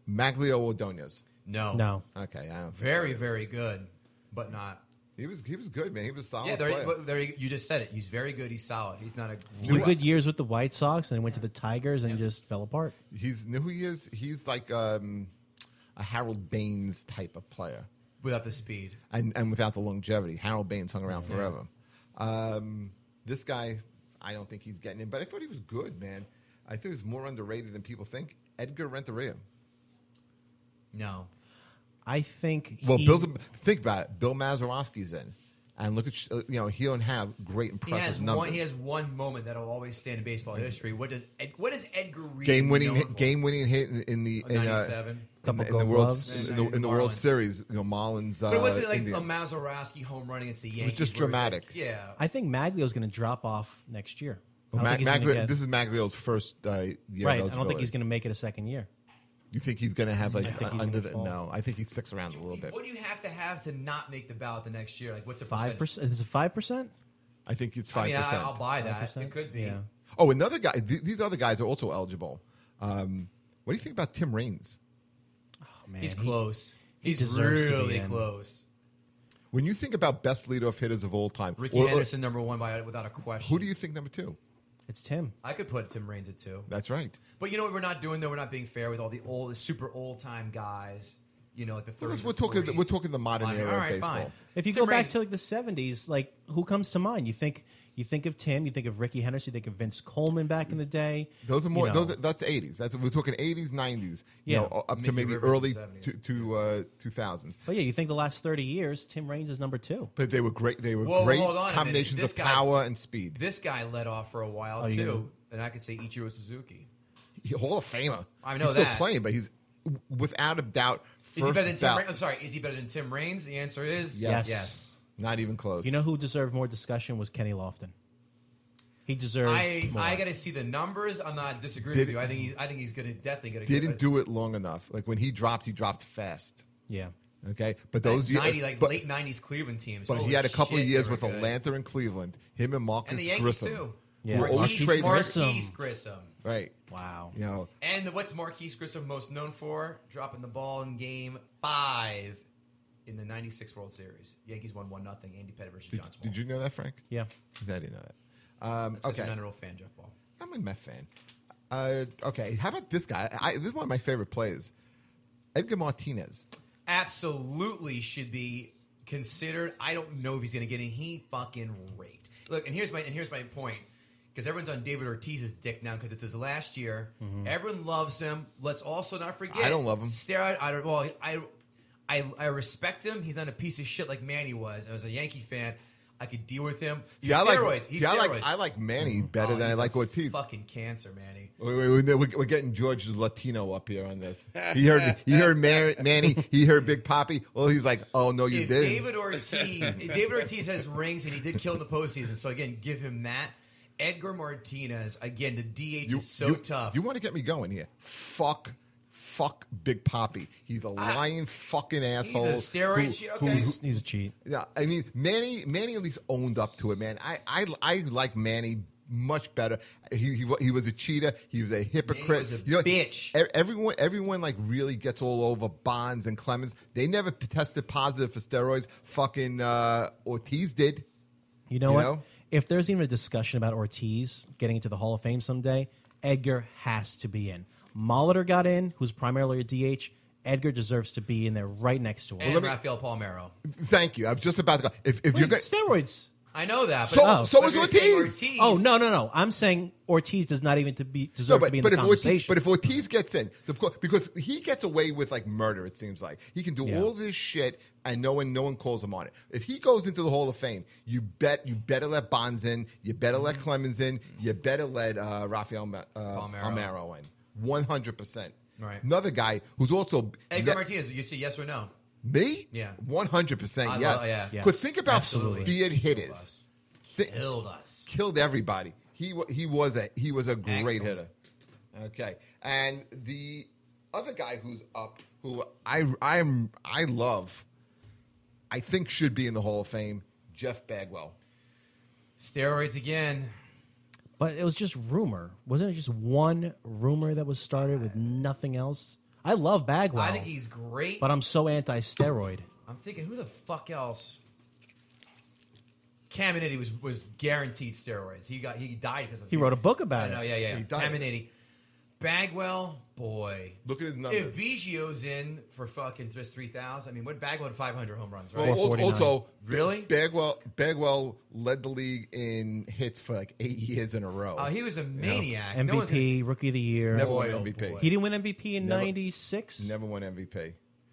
Maglio Ordonez. No. No. Okay, I don't think Very, so. very good, but not. He was he was good, man. He was a solid. Yeah, there, player. but there you, you just said it. He's very good. He's solid. He's not a. Few Who- good years with the White Sox, and went to the Tigers and Yeah. just fell apart. He's know who he is. He's like um, a Harold Baines type of player, Without the speed. and and without the longevity. Harold Baines hung around forever. Um, this guy, I don't think he's getting in, but I thought he was good, man. I think he was more underrated than people think. Edgar Renteria. No. I think. Well, he, Bill's, think about it. Bill Mazeroski's in, and look at sh- uh, you know he don't have great He impressive has numbers. one. He has one moment that'll always stand in baseball history. What does Ed, what does Edgar Reed game winning known hit, for? game winning hit in, in the in, uh, ninety-seven. in, Couple the- in the Gold World Gloves. in the, in the World Marlins. Series. You know, Marlins. Uh, But it wasn't like Indians. a Mazeroski home run against the Yankees. was just where it's like- dramatic. yeah. I think Maglio's going to drop off next year. I Well, don't Mag- think he's gonna Maglio- get- this is Maglio's first uh, year. of right. I don't think eligibility. he's going to make it a second year. You think he's going to have like I think he's under gonna the? fall. No, I think he sticks around a little bit. What do you have to have to not make the ballot the next year? Like, what's the Five percentage? percent. Is it five percent? I think it's I five mean, I, percent. I'll buy that. It could be. Yeah. Oh, another guy. Th- these other guys are also eligible. Um, what do you think about Tim Raines? Oh, man, He's he- close. he He's deserves to be really in. close. When you think about best leadoff hitters of all time, Ricky or- or- Henderson, number one, by without a question. who do you think number two? It's Tim. I could put Tim Raines at two. That's right. But you know what we're not doing though? We're not being fair with all the old, the super old time guys. You know, like the Well, thirties. we're talking. We're talking the modern Fine. era All of right, baseball. fine. If you Tim go back Raines- to like the seventies, like who comes to mind? You think you think of Tim, you think of Ricky Henderson, you think of Vince Coleman back in the day. Those are more. You know. Those are, that's eighties. That's we're talking eighties, nineties. You Yeah. know, up to Mickey maybe Rivers in early the seventies. to, to uh, two thousands. But yeah, you think the last thirty years, Tim Raines is number two. But they were great. They were Whoa, great hold on a minute. combinations This of guy- power and speed. This guy led off for a while Oh, you too, know. and I could say Ichiro Suzuki. He, Hall of Famer. I know he's still that. playing, but he's w- without a doubt. Is he first better than Tim? bout- Ra- I'm sorry. Is he better than Tim Raines? The answer is Yes. Yes. Not even close. You know who deserved more discussion was Kenny Lofton. He deserved I more. I got to see the numbers. I'm not disagreeing Did- with you. I think he's I think he's going to definitely going to didn't do it long enough. Like when he dropped, he dropped fast. yeah. Okay, but those years, ninety like but, late nineties Cleveland teams. but he Holy had a couple shit, of years they were with good. Atlanta and Cleveland. Him and Marcus and the Yankees Grissom. too. Yeah. Who always Marquise, traded- Marquise Grissom. Right. Wow. You know, And what's Marquise Grissom most known for? Dropping the ball in Game Five in the ninety-six World Series. Yankees won one nothing. Andy Pettit versus did, John Smoltz. did you know that, Frank? Yeah. I didn't know that. Um, That's 'cause okay. you're not a real fan, Jeff Ball. I'm a Met fan. Uh, okay, how about this guy? I, this is one of my favorite players, Edgar Martinez. Absolutely should be considered. I don't know if he's going to get in. He fucking raked. Look, and here's my and here's my point. Because everyone's on David Ortiz's dick now because it's his last year. Everyone loves him. Let's also not forget. I don't love him. Steroid. I don't. Well, I, I, I respect him. He's not a piece of shit like Manny was. I was a Yankee fan. I could deal with him. He's See, I steroids. like, He's see, I steroids. like, I like Manny better Oh, than I he's like a Ortiz. Fucking cancer, Manny. Wait, wait, wait, we're, we're getting George Latino up here on this. He heard, he heard Mar- Manny. He heard Big Papi. Well, he's like, oh no, you If didn't. David Ortiz, if David Ortiz has rings and he did kill in the postseason. So again, give him that. Edgar Martinez, again, the D H you, is so you, tough. You want to get me going here? Fuck, fuck Big Papi. He's a lying fucking asshole. steroid who- shit, who- okay. who- He's, he's a cheat. Yeah, I mean Manny. Manny at least owned up to it, man. I I, I like Manny much better. He, he wa- he was a cheater. He was a hypocrite. was a You know, bitch. e- Everyone everyone like really gets all over Bonds and Clemens. They never p- tested positive for steroids. Fucking uh, Ortiz did. You know You what? know? If there's even a discussion about Ortiz getting into the Hall of Fame someday, Edgar has to be in. Molitor got in, who's primarily a D H. Edgar deserves to be in there right next to him. and let me- Rafael Palmeiro. Thank you. I was just about to go. If if you're Wait, going, steroids. I know that. But, So- oh, so but is if you're saying Ortiz. Oh no no no! I'm saying Ortiz does not even to be no, deserve to but, be in but the if Ortiz, conversation. but if Ortiz gets in, of course, because he gets away with like murder, it seems like he can do Yeah. all this shit and no one, no one calls him on it. If he goes into the Hall of Fame, you bet, you better let Bonds in, you better let Clemens in, you better let uh, Rafael Ma- uh, Palmeiro. Palmeiro in, one hundred percent. Right. Another guy who's also Edgar ne- Martinez, you say yes or no? me, Yeah. one hundred percent. I Yes, love- yeah. Yeah. Because think about Absolutely. feared hitters. us. Thi- Killed us. killed everybody. He wa- he was a he was a great Excellent. hitter. Okay, and the other guy who's up, who I I'm I love, I think should be in the Hall of Fame, Jeff Bagwell. Steroids again. But it was just rumor, wasn't it? Just one rumor that was started with nothing else. I love Bagwell. I think he's great. but I'm so anti-steroid. I'm thinking, who the fuck else? Caminiti was was guaranteed steroids. He got he died because of. He wrote a book about I know, it. yeah, yeah. He yeah. died. Caminiti, Bagwell, boy. Look at his If numbers. Biggio's in for fucking just three thousand, I mean, what Bagwell had five hundred home runs, right? Well, al- four forty-nine. also, Really? Bagwell Bagwell led the league in hits for like eight years in a row. Oh, he was a maniac. M No V one's gonna- P, Rookie of the Year. Never Boy, won oh, M V P. boy. He didn't win M V P in Never- ninety-six. Never won M V P.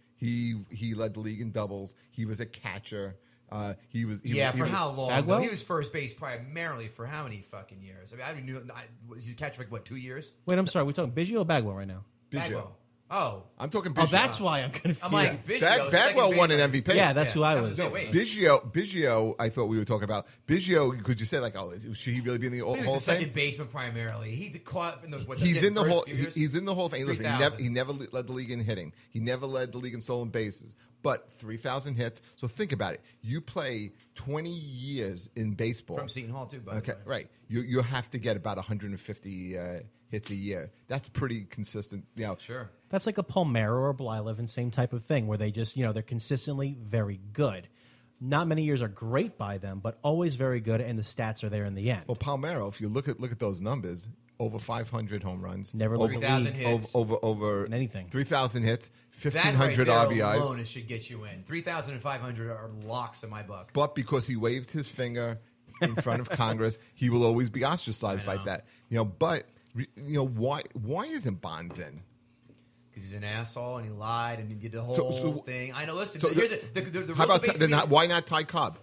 He he led the league in doubles. He was a catcher. Uh, he was he, yeah, he for was, how long? Bagwell? Though? He was first base primarily for how many fucking years? I mean, I didn't knew. I, was he catch for like what, two years? Wait, I'm sorry. We're talking Biggio or Bagwell right now? Biggio. Bagwell. Oh, I'm talking. Oh, Biggio. that's why I'm confused. I'm like Biggio. Bag, second Bagwell won an baseman. M V P. yeah, that's who I that was. was it. Wait. Biggio, Biggio, I thought we were talking about Biggio. Could you say like, oh, is, should he really be in the Hall He of was a second Fame? baseman primarily. He did caught in the what, He's the in the first whole. few he- years? He's in the Hall of Fame. Listen, he never three thousand. he never led the league in hitting. He never led the league in stolen bases. But three thousand hits. So think about it. You play twenty years in baseball from Seton Hall too. By Okay, the way. right. You you have to get about one hundred fifty uh, hits a year. That's pretty consistent. You know, Sure. That's like a Palmero or Blyleven, same type of thing, where they just, you know, they're consistently very good. Not many years are great by them, but always very good, and the stats are there in the end. Well, Palmero, if you look at look at those numbers, over five hundred home runs, Never over, led the three thousand league. hits. over over, over In anything. three thousand hits, fifteen That right hundred there R B Is. alone should get you in. three thousand five hundred are locks in my book. But because he waved his finger in front of Congress, he will always be ostracized I by know. that. You know, but you know why why isn't Bonds in? Because he's an asshole and he lied and he did the whole So- so- thing. I know. Listen, so here's the- the, the, the, the How real about debate then? to me- Not, why not Ty Cobb?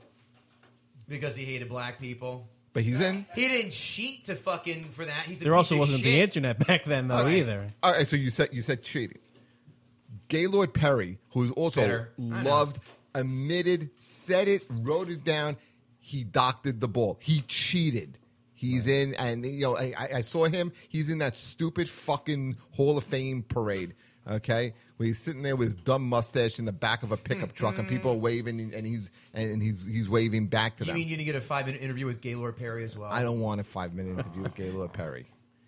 Because he hated black people. But he's in. He didn't cheat to fucking for that. He's a there piece also of wasn't the shit. internet back then, though, All right. either. All right, so you said you said cheating. Gaylord Perry, who's also Bitter. I know. loved, admitted, said it, wrote it down. He doctored the ball. He cheated. He's in, and you know, I, I- I saw him. He's in that stupid fucking Hall of Fame parade. Okay, where he's sitting there with his dumb mustache in the back of a pickup truck, and people are waving, and he's and he's he's waving back to You them. mean you didn't get a five minute interview with Gaylord Perry as well? I don't want a five minute interview with Gaylord Perry,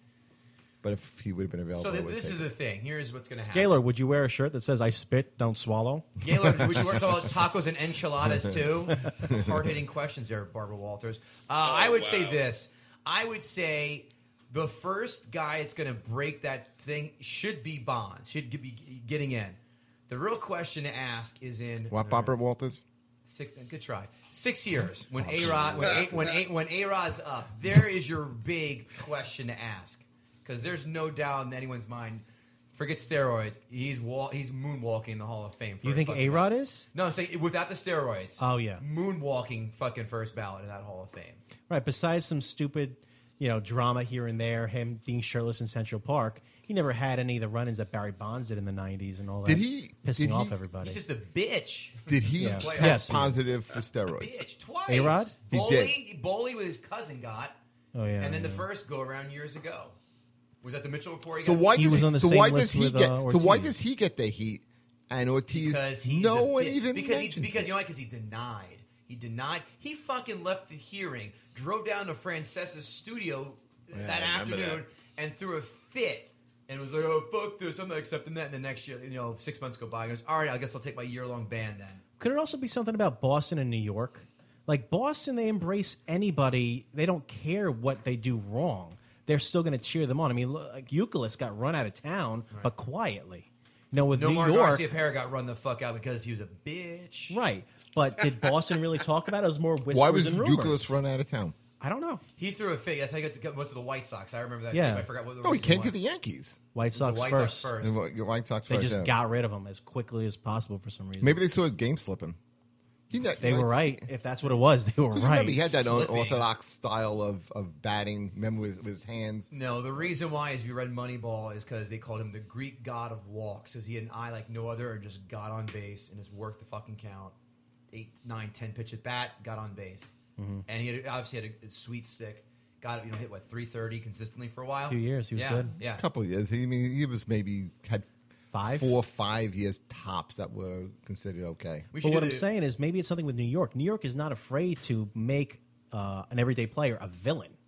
but if he would have been available, So I th- would this take is it. the thing. Here's what's going to happen. Gaylord, would you wear a shirt that says "I spit, don't swallow"? Gaylord, would you work all tacos and enchiladas too? Hard hitting questions there, Barbara Walters. Uh, I would say wow. this. I would say the first guy that's going to break that thing should be Bonds. Should be getting in. The real question to ask is in What, Barbara Walters? Six. Good try. Six years when A Rod when a, when a, when A Rod's up. There is your big question to ask because there's no doubt in anyone's mind. Forget steroids. He's wall, he's moonwalking the Hall of Fame. You first think fucking A Rod ballot. is? No, I'm saying without the steroids. Oh, yeah. moonwalking fucking first ballot in that Hall of Fame. Right. Besides some stupid, you know, drama here and there, him being shirtless in Central Park, he never had any of the run-ins that Barry Bonds did in the nineties and all that. Did he- pissing did he- off everybody? He's just a bitch. Did he Yeah. test Yes. positive for steroids? Bitch twice. A-Rod? He Boley, Boley with his cousin got, oh yeah. and then the yeah. first go around years ago. Was that the Mitchell report? He So got? why He does was he, on the so same why list does he with, get uh, so why Ortiz. does he get the heat and Ortiz Because he's no a one bitch. even because he, mentions because it. you know why? Because he denied. He denied. He fucking left the hearing, drove down to Francesa's studio Yeah, that I remember afternoon, and threw a fit. And was like, "Oh fuck this! I'm not accepting that." And the next year, you know, six months go by. He goes, "All right, I guess I'll take my year long ban then." Could it also be something about Boston and New York? Like Boston, they embrace anybody. They don't care what they do wrong. They're still going to cheer them on. I mean, look, like Euclid got run out of town, but quietly. You know, with New Nomar York, Garcia Parra got run the fuck out because he was a bitch. right? But did Boston really talk about it? It was more whispers Why was and rumors. Euclid run out of town? I don't know. He threw a fit. That's how he got to, went to the White Sox. I remember that Yeah. too. I forgot what the No, he reason came to was. the Yankees. White Sox the White first. Sox first. Your White Sox They first, just yeah. got rid of him as quickly as possible for some reason. Maybe they saw his game slipping. He ne- they were right. If that's what it was, they were Because right. remember, he had that Slipping. unorthodox style of, of batting. Remember with, with his hands. No, the reason why is if you read Moneyball is because they called him the Greek god of walks because he had an eye like no other and just got on base and just worked the fucking count. Eight, nine, ten pitch at bat, got on base. Mm-hmm. And he had, obviously had a, a sweet stick. Got you know hit what three thirty consistently for a while. Few years, he was yeah, good. Yeah, A couple of years. He, I mean, he was maybe had Five? four, five years tops that were considered okay. we But should what do I'm the- saying is maybe it's something with New York. New York is not afraid to make uh, an everyday player a villain.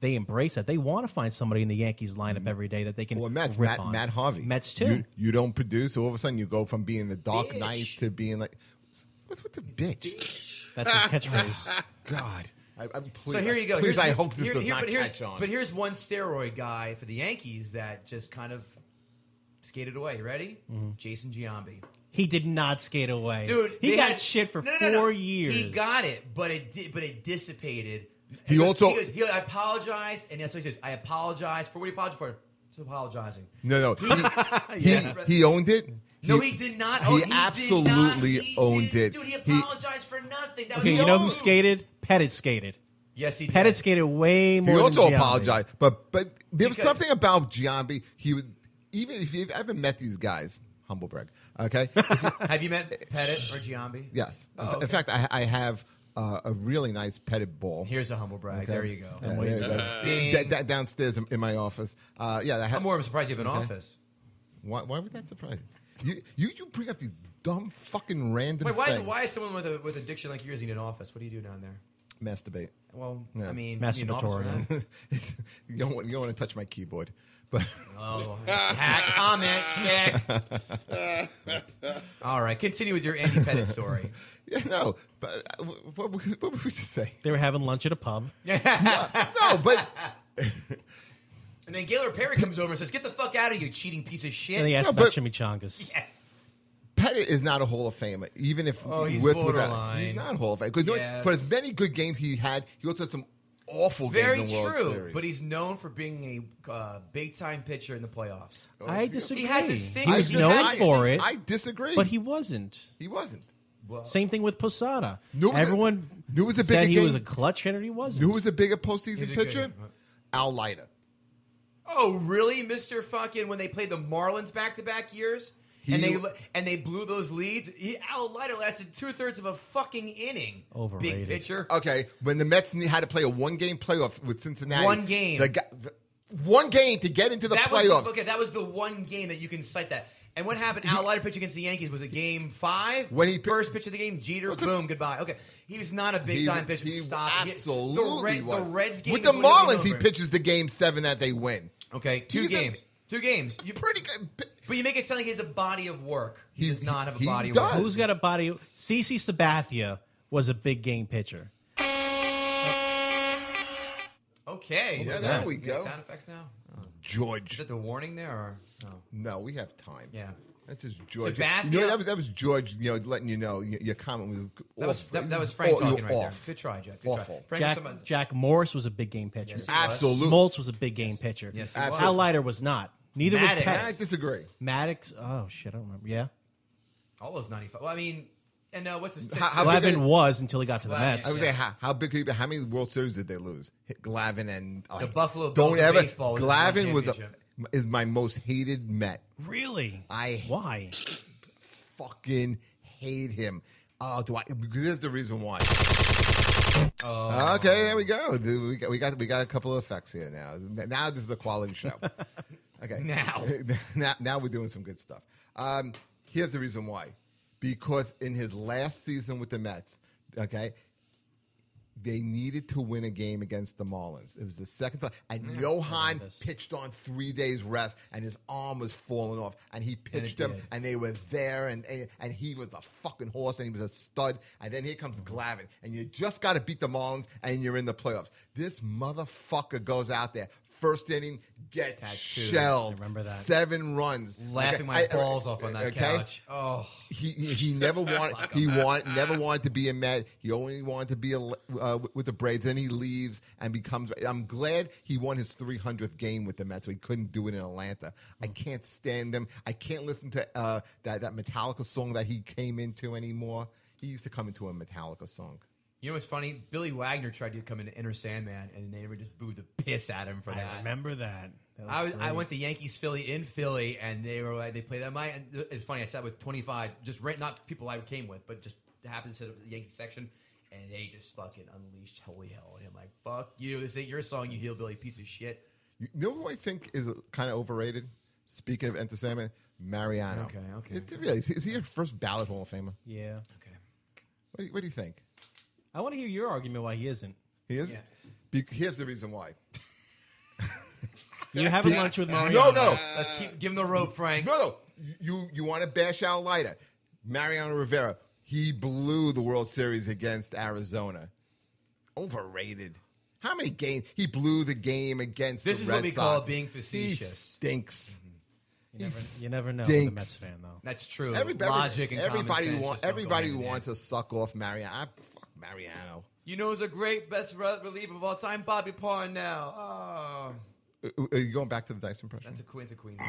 they embrace that. They want to find somebody in the Yankees lineup every day that they can Well, Mets, rip Matt, on. Matt Harvey. Mets too. You, you don't produce. All of a sudden, you go from being the Dark Bitch. Knight to being like, what's with the bitch? That's his catchphrase. God. I, I'm please, So here you go. Please, Here's- I hope this here- does here- not but here's, catch on. But here's one steroid guy for the Yankees that just kind of skated away. You ready? Jason Giambi. He did not skate away, Dude, He they got had- shit for no, four no, no, no. years. He got it, but it di- but it dissipated. He goes- also- he, goes, he, I apologize, and that's what he says. I apologize for what he apologized for. Just apologizing. no, no. He, Yeah. he, he owned it. No, he did not. He Oh, he did absolutely not. He owned did. it. Dude, he He- apologized for nothing. That was Okay, you know who old. skated? Pettit skated. Yes, he did. Pettit skated way He more. also than Giambi. apologized, but but there was Because- something about Giambi. He was even if you've ever met these guys, humble brag. Okay, Have you met Pettit or Giambi? yes. In, Oh, fa- in okay. fact, I, I have uh, a really nice Pettit ball. Here's a humble brag. Okay. There you go. Yeah, there you go. Ding. Da- da- downstairs in, in my office. Uh, yeah, I have, I'm more surprised you have an Okay. office. Why, why would that surprise you? You, you? you bring up these dumb fucking random Wait, why is, things. why is someone with a with addiction like yours need an office? What do you do down there? Masturbate. Well, Yeah. I mean, you need an office for Masturbatory. that? you don't want you don't want to touch my keyboard, but Oh, cat comment check. All right, continue with your Andy Pettit story. yeah, no. But uh, what, what, what would we just say? They were having lunch at a pub. No, but And then Gaylord Perry comes over and says, "Get the fuck out of here, you cheating piece of shit." And they asked No, about but- chimichangas. Yes. Pettit is not a Hall of Famer, even if Oh, he's with, without, borderline. he's not a Hall of Famer. Because Yes. for as many good games he had, he also had some awful Very games in the World true, Series. but he's known for being a uh, big time pitcher in the playoffs. I disagree. He has a stink. He I was just- known I- for it, I disagree, but he wasn't. he wasn't. Same thing with Posada. Knew was a- Everyone knew was a said bigger he game- was a clutch hitter. He wasn't. Who was a bigger He's postseason a pitcher? good- Al Leiter. Oh, really, Mister Fucking? When they played the Marlins back to back years, He- and they and they blew those leads, he, Al Leiter lasted two thirds of a fucking inning. Overrated. Big pitcher. Okay, when the Mets had to play a one-game playoff with Cincinnati, One game. the, guy- the, one game to get into the that playoffs. was okay. That was the one game that you can cite that. And what happened? Al Leiter pitch against the Yankees was it game five? When he pi- first pitch of the game, Jeter, Well, 'cause- boom, goodbye. Okay, he was not a big He- time pitcher. he Stop. absolutely the, Red, was. the Reds game with is the when it was Marlins, he over. pitches the game seven that they win. Okay, two He's a- games. Two games. You, Pretty good. but you make it sound like he has a body of work. He, He- does not have a he body of does. work. Who's got a body? CeCe Sabathia was a big game pitcher. Okay. Yeah, Is there that- we you got go. Sound effects now? Oh. Is George. that the warning there? Or no? No, we have time. Yeah. That's just George. Sabathia- You know, that was that was George. You know, letting you know your, your comment was That was off. that, that was Frank Oh, you're talking right off. there. Good try, Jeff. Good Awful. Try. Frank was Jack, talking about- Jack Morris was a big game pitcher. Yes, he was. Absolutely. Smoltz was a big game pitcher. Yes, he was. Al Leiter was not. Neither Maddox. was I Pettit. disagree. Maddox. Oh shit, I don't remember. Yeah, all those ninety-five. Well, I mean, and uh, what's his? How- how big Glavin they- was until he got to the Glavin, Mets. I would say how, how big? Could you, how many World Series did they lose? Hit Glavin and The like, Buffalo Bills Don't of ever. baseball was his Glavin was a, championship. is my most hated Met. Really? I Why? fucking hate him. Oh, do I? There's the reason why. Oh. Okay, there we go. Dude, We got, we got we got a couple of effects here now. Now this is a quality show. Okay, Now. now now we're doing some good stuff. Um, here's the reason why. Because in his last season with the Mets, okay, they needed to win a game against the Marlins. It was the second time, and Johan this. pitched on three days rest, and his arm was falling off, and he pitched them, did. and they were there, and, and and he was a fucking horse, and he was a stud. And then here comes Glavin, and you just got to beat the Marlins, and you're in the playoffs. This motherfucker goes out there. First inning, get shelled. I remember that. Seven runs. Laughing Okay, my I- balls off on that okay? couch. Oh, He he he never wanted he want never wanted to be a Met. He only wanted to be a, uh, with the Braves. Then he leaves and becomes. I'm glad he won his three hundredth game with the Mets, so he couldn't do it in Atlanta. I can't stand him. I can't listen to uh, that that Metallica song that he came into anymore. He used to come into a Metallica song. you know what's funny? Billy Wagner tried to come into Inner Sandman, and they were just booed the piss at him for I that. remember that. That I was I great. went to Yankees Philly in Philly, and they were like, they played that. My and it's funny. I sat with twenty-five, just rent, not people I came with, but just happened to sit at the Yankee section, and they just fucking unleashed holy hell. And I'm like, fuck you. This ain't your song, you hillbilly piece of shit. You know who I think is kind of overrated? Speaking of Enter Sandman, Mariano. Okay, okay, Is, okay. really, is he- is he your first ballot Hall of Famer? Yeah. Okay. What do you, what do you think? I want to hear your argument why he isn't. He is. Yeah. Be- here's the reason why. You having Yeah. lunch with Mariano? No, no. Let's keep give him the rope, Frank. No, no. You you want to bash Al Leiter. Mariano Rivera, he blew the World Series against Arizona. Overrated. How many games? He blew the game against This the is Red what we Sox. call being He facetious. stinks. You never, He you never know with a stinks. Mets fan, though. That's true. Everybody, Logic and common everybody, sense want, just don't go everybody hand in wants hand. to suck off Mariano. I, fuck Mariano. You know who's a great best re- reliever of all time? Bobby Parr now. Oh. Uh, Are you going back to the Dice impression? That's a Queen's a Queen.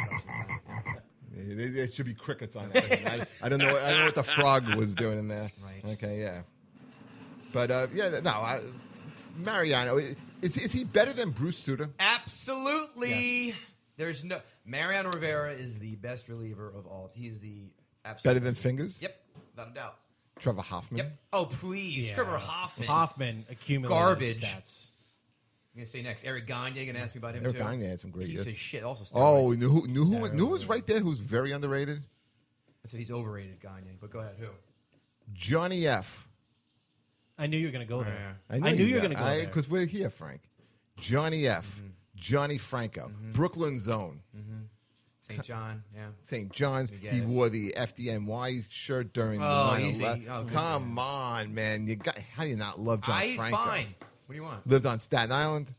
It, it- it should be crickets on that. I, I don't know. I don't know what the frog was doing in there. Right. Okay. Yeah. But uh, yeah, no. I, Mariano is is he better than Bruce Sutter? Absolutely. There's no Mariano Rivera is the best reliever of all. He's the absolute Better than Fingers? Yep, without a doubt. Trevor Hoffman. Yep. Oh please, Yeah. Trevor Hoffman. Hoffman accumulated Garbage. stats. I'm gonna say next. Eric Gagne gonna ask me about him Eric too. Gagne had some great Piece years. of shit. Also, Oh, steroids. knew who knew who, Sarah knew who was right there? Who's very underrated? I said he's overrated, Gagne. But go ahead. Who? Johnny F. I knew you were going to go there. Yeah. I knew you were going to go there. because we're here, Frank. Johnny F. Mm-hmm. Johnny Franco. Brooklyn Zone. Saint John. Yeah. Saint John's. We get He it. wore the F D N Y shirt during Oh, the nine easy. eleven. Oh, good Come on, man. You got how do you not love John Ah, he's Franco? fine. What do you want? Lived on Staten Island.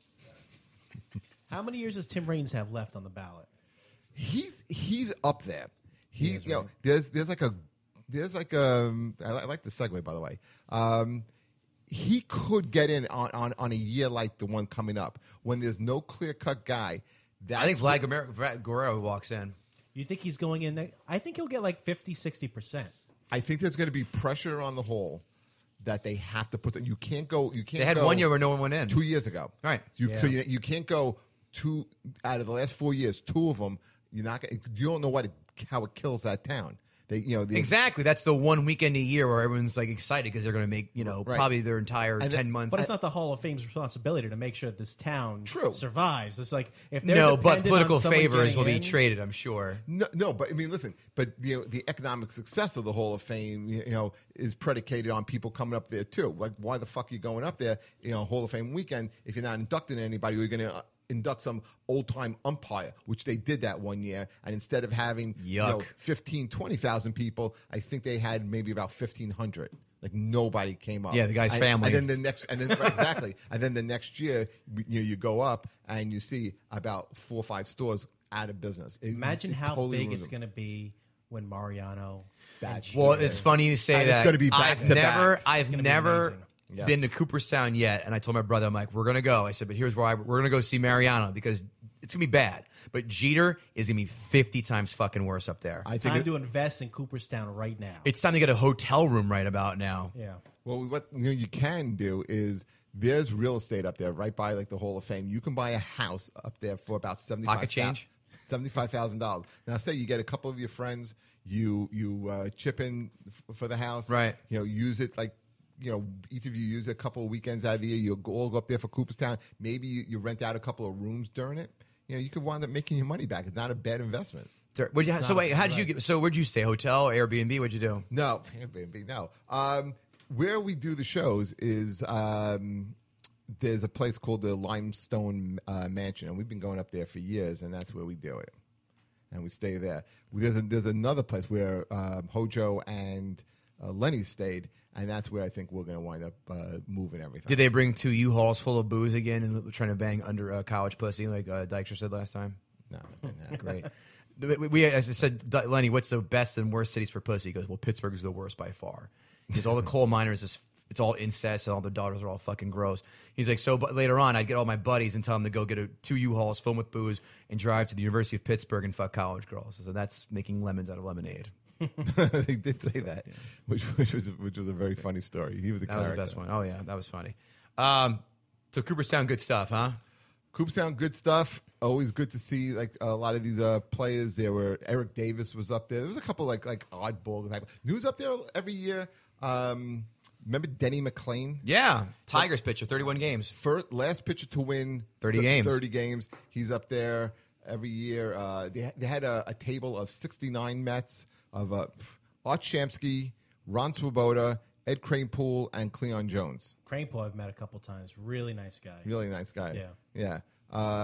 How many years does Tim Raines have left on the ballot? He's he's up there. He, is, you know, right? there's there's like a there's like a I li- I like the segue, by the way. Um, he could get in on, on, on a year like the one coming up when there's no clear cut guy. That's I think what- Vlad Guerrero, Vlad Guerrero walks in. You think he's going in there? I think he'll get like fifty, sixty percent. I think there's going to be pressure on the whole that they have to put. You can't go. You can't. They had go one year where no one went in. Two years ago, Right. You, So Yeah. you, you can't go two out of the last four years. Two of them, you're not. gonna- You don't know what it, how it kills that town. They, you know, the, Exactly. That's the one weekend a year where everyone's like excited because they're going to make you know Right. probably their entire And then- ten months. But it's not the Hall of Fame's responsibility to make sure that this town True. survives. It's like if they're no, but dependent political on someone favors getting will be in- traded. I'm sure. No, no, but I mean, listen. But the the economic success of the Hall of Fame, you know, is predicated on people coming up there too. Like, why the fuck are you going up there, you know, Hall of Fame weekend if you're not inducting anybody? You're going to uh, induct some old time umpire, which they did that one year. And instead of having you know, Yuck. fifteen, twenty thousand people, I think they had maybe about fifteen hundred. Like nobody came up. Yeah, the guy's And- family. And then the next, and then right, exactly, and then the next year, you know, you go up and you see about four or five stores out of business. It- Imagine it how totally big ruins it's them. going to be when Mariano. That's Well, true. it's funny you say And it's that. gonna be back I've to never, back. I've gonna be never amazing. Yes. been to Cooperstown yet, and I told my brother, I'm like, we're gonna go. I said, but here's where I, we're gonna go see Mariano because it's gonna be bad. But Jeter is gonna be fifty times fucking worse up there. I think Time it- to invest in Cooperstown right now. It's time to get a hotel room right about now. yeah. well, what you know you can do is there's real estate up there right by like the Hall of Fame. You can buy a house up there for about seventy five Pocket change? seventy-five thousand dollars. Now, say you get a couple of your friends, you you uh, chip in f- for the house, Right. You know, use it like you know each of you use it a couple of weekends out of the year. You all go up there for Cooperstown. Maybe you, you rent out a couple of rooms during it. You know, you could wind up making your money back. It's not a bad investment. What'd you, so not wait, how did you right. get? So where'd you stay? Hotel, Airbnb? What'd you do? No, Airbnb, no. Um, where we do the shows is um, there's a place called the Limestone uh, Mansion, and we've been going up there for years, and that's where we do it. And we stay there. There's a, there's another place where um, Hojo and uh, Lenny stayed, and that's where I think we're going to wind up uh, moving everything. Did they bring two U-Hauls full of booze again and trying to bang under uh, college pussy like uh, Dykstra said last time? No, didn't happen. Great. We, we, as I said, D- Lenny, what's the best and worst cities for pussy? He goes, well, Pittsburgh is the worst by far. Because all the coal miners, is, it's all incest, and all their daughters are all fucking gross. He's like, so but later on, I'd get all my buddies and tell them to go get a, two U-Hauls filled with booze and drive to the University of Pittsburgh and fuck college girls. So that's making lemons out of lemonade. They did say that, which, which was which was a very funny story. He was a That was character. the best one. Oh, yeah, that was funny. Um, so Cooperstown, good stuff, huh? Cooperstown, good stuff. Always good to see like a lot of these uh, players. There were Eric Davis was up there. There was a couple like like oddball type. News up there every year. Um, remember Denny McClain? Yeah, Tigers pitcher, thirty-one games. First, last pitcher to win thirty th- games. Thirty games. He's up there every year. Uh, they, they had a, a table of sixty-nine Mets of uh, Art Shamsky, Ron Swoboda, Ed Kranepool, and Cleon Jones. Cranepool I've met a couple times. Really nice guy. Really nice guy. Yeah. Yeah. Um,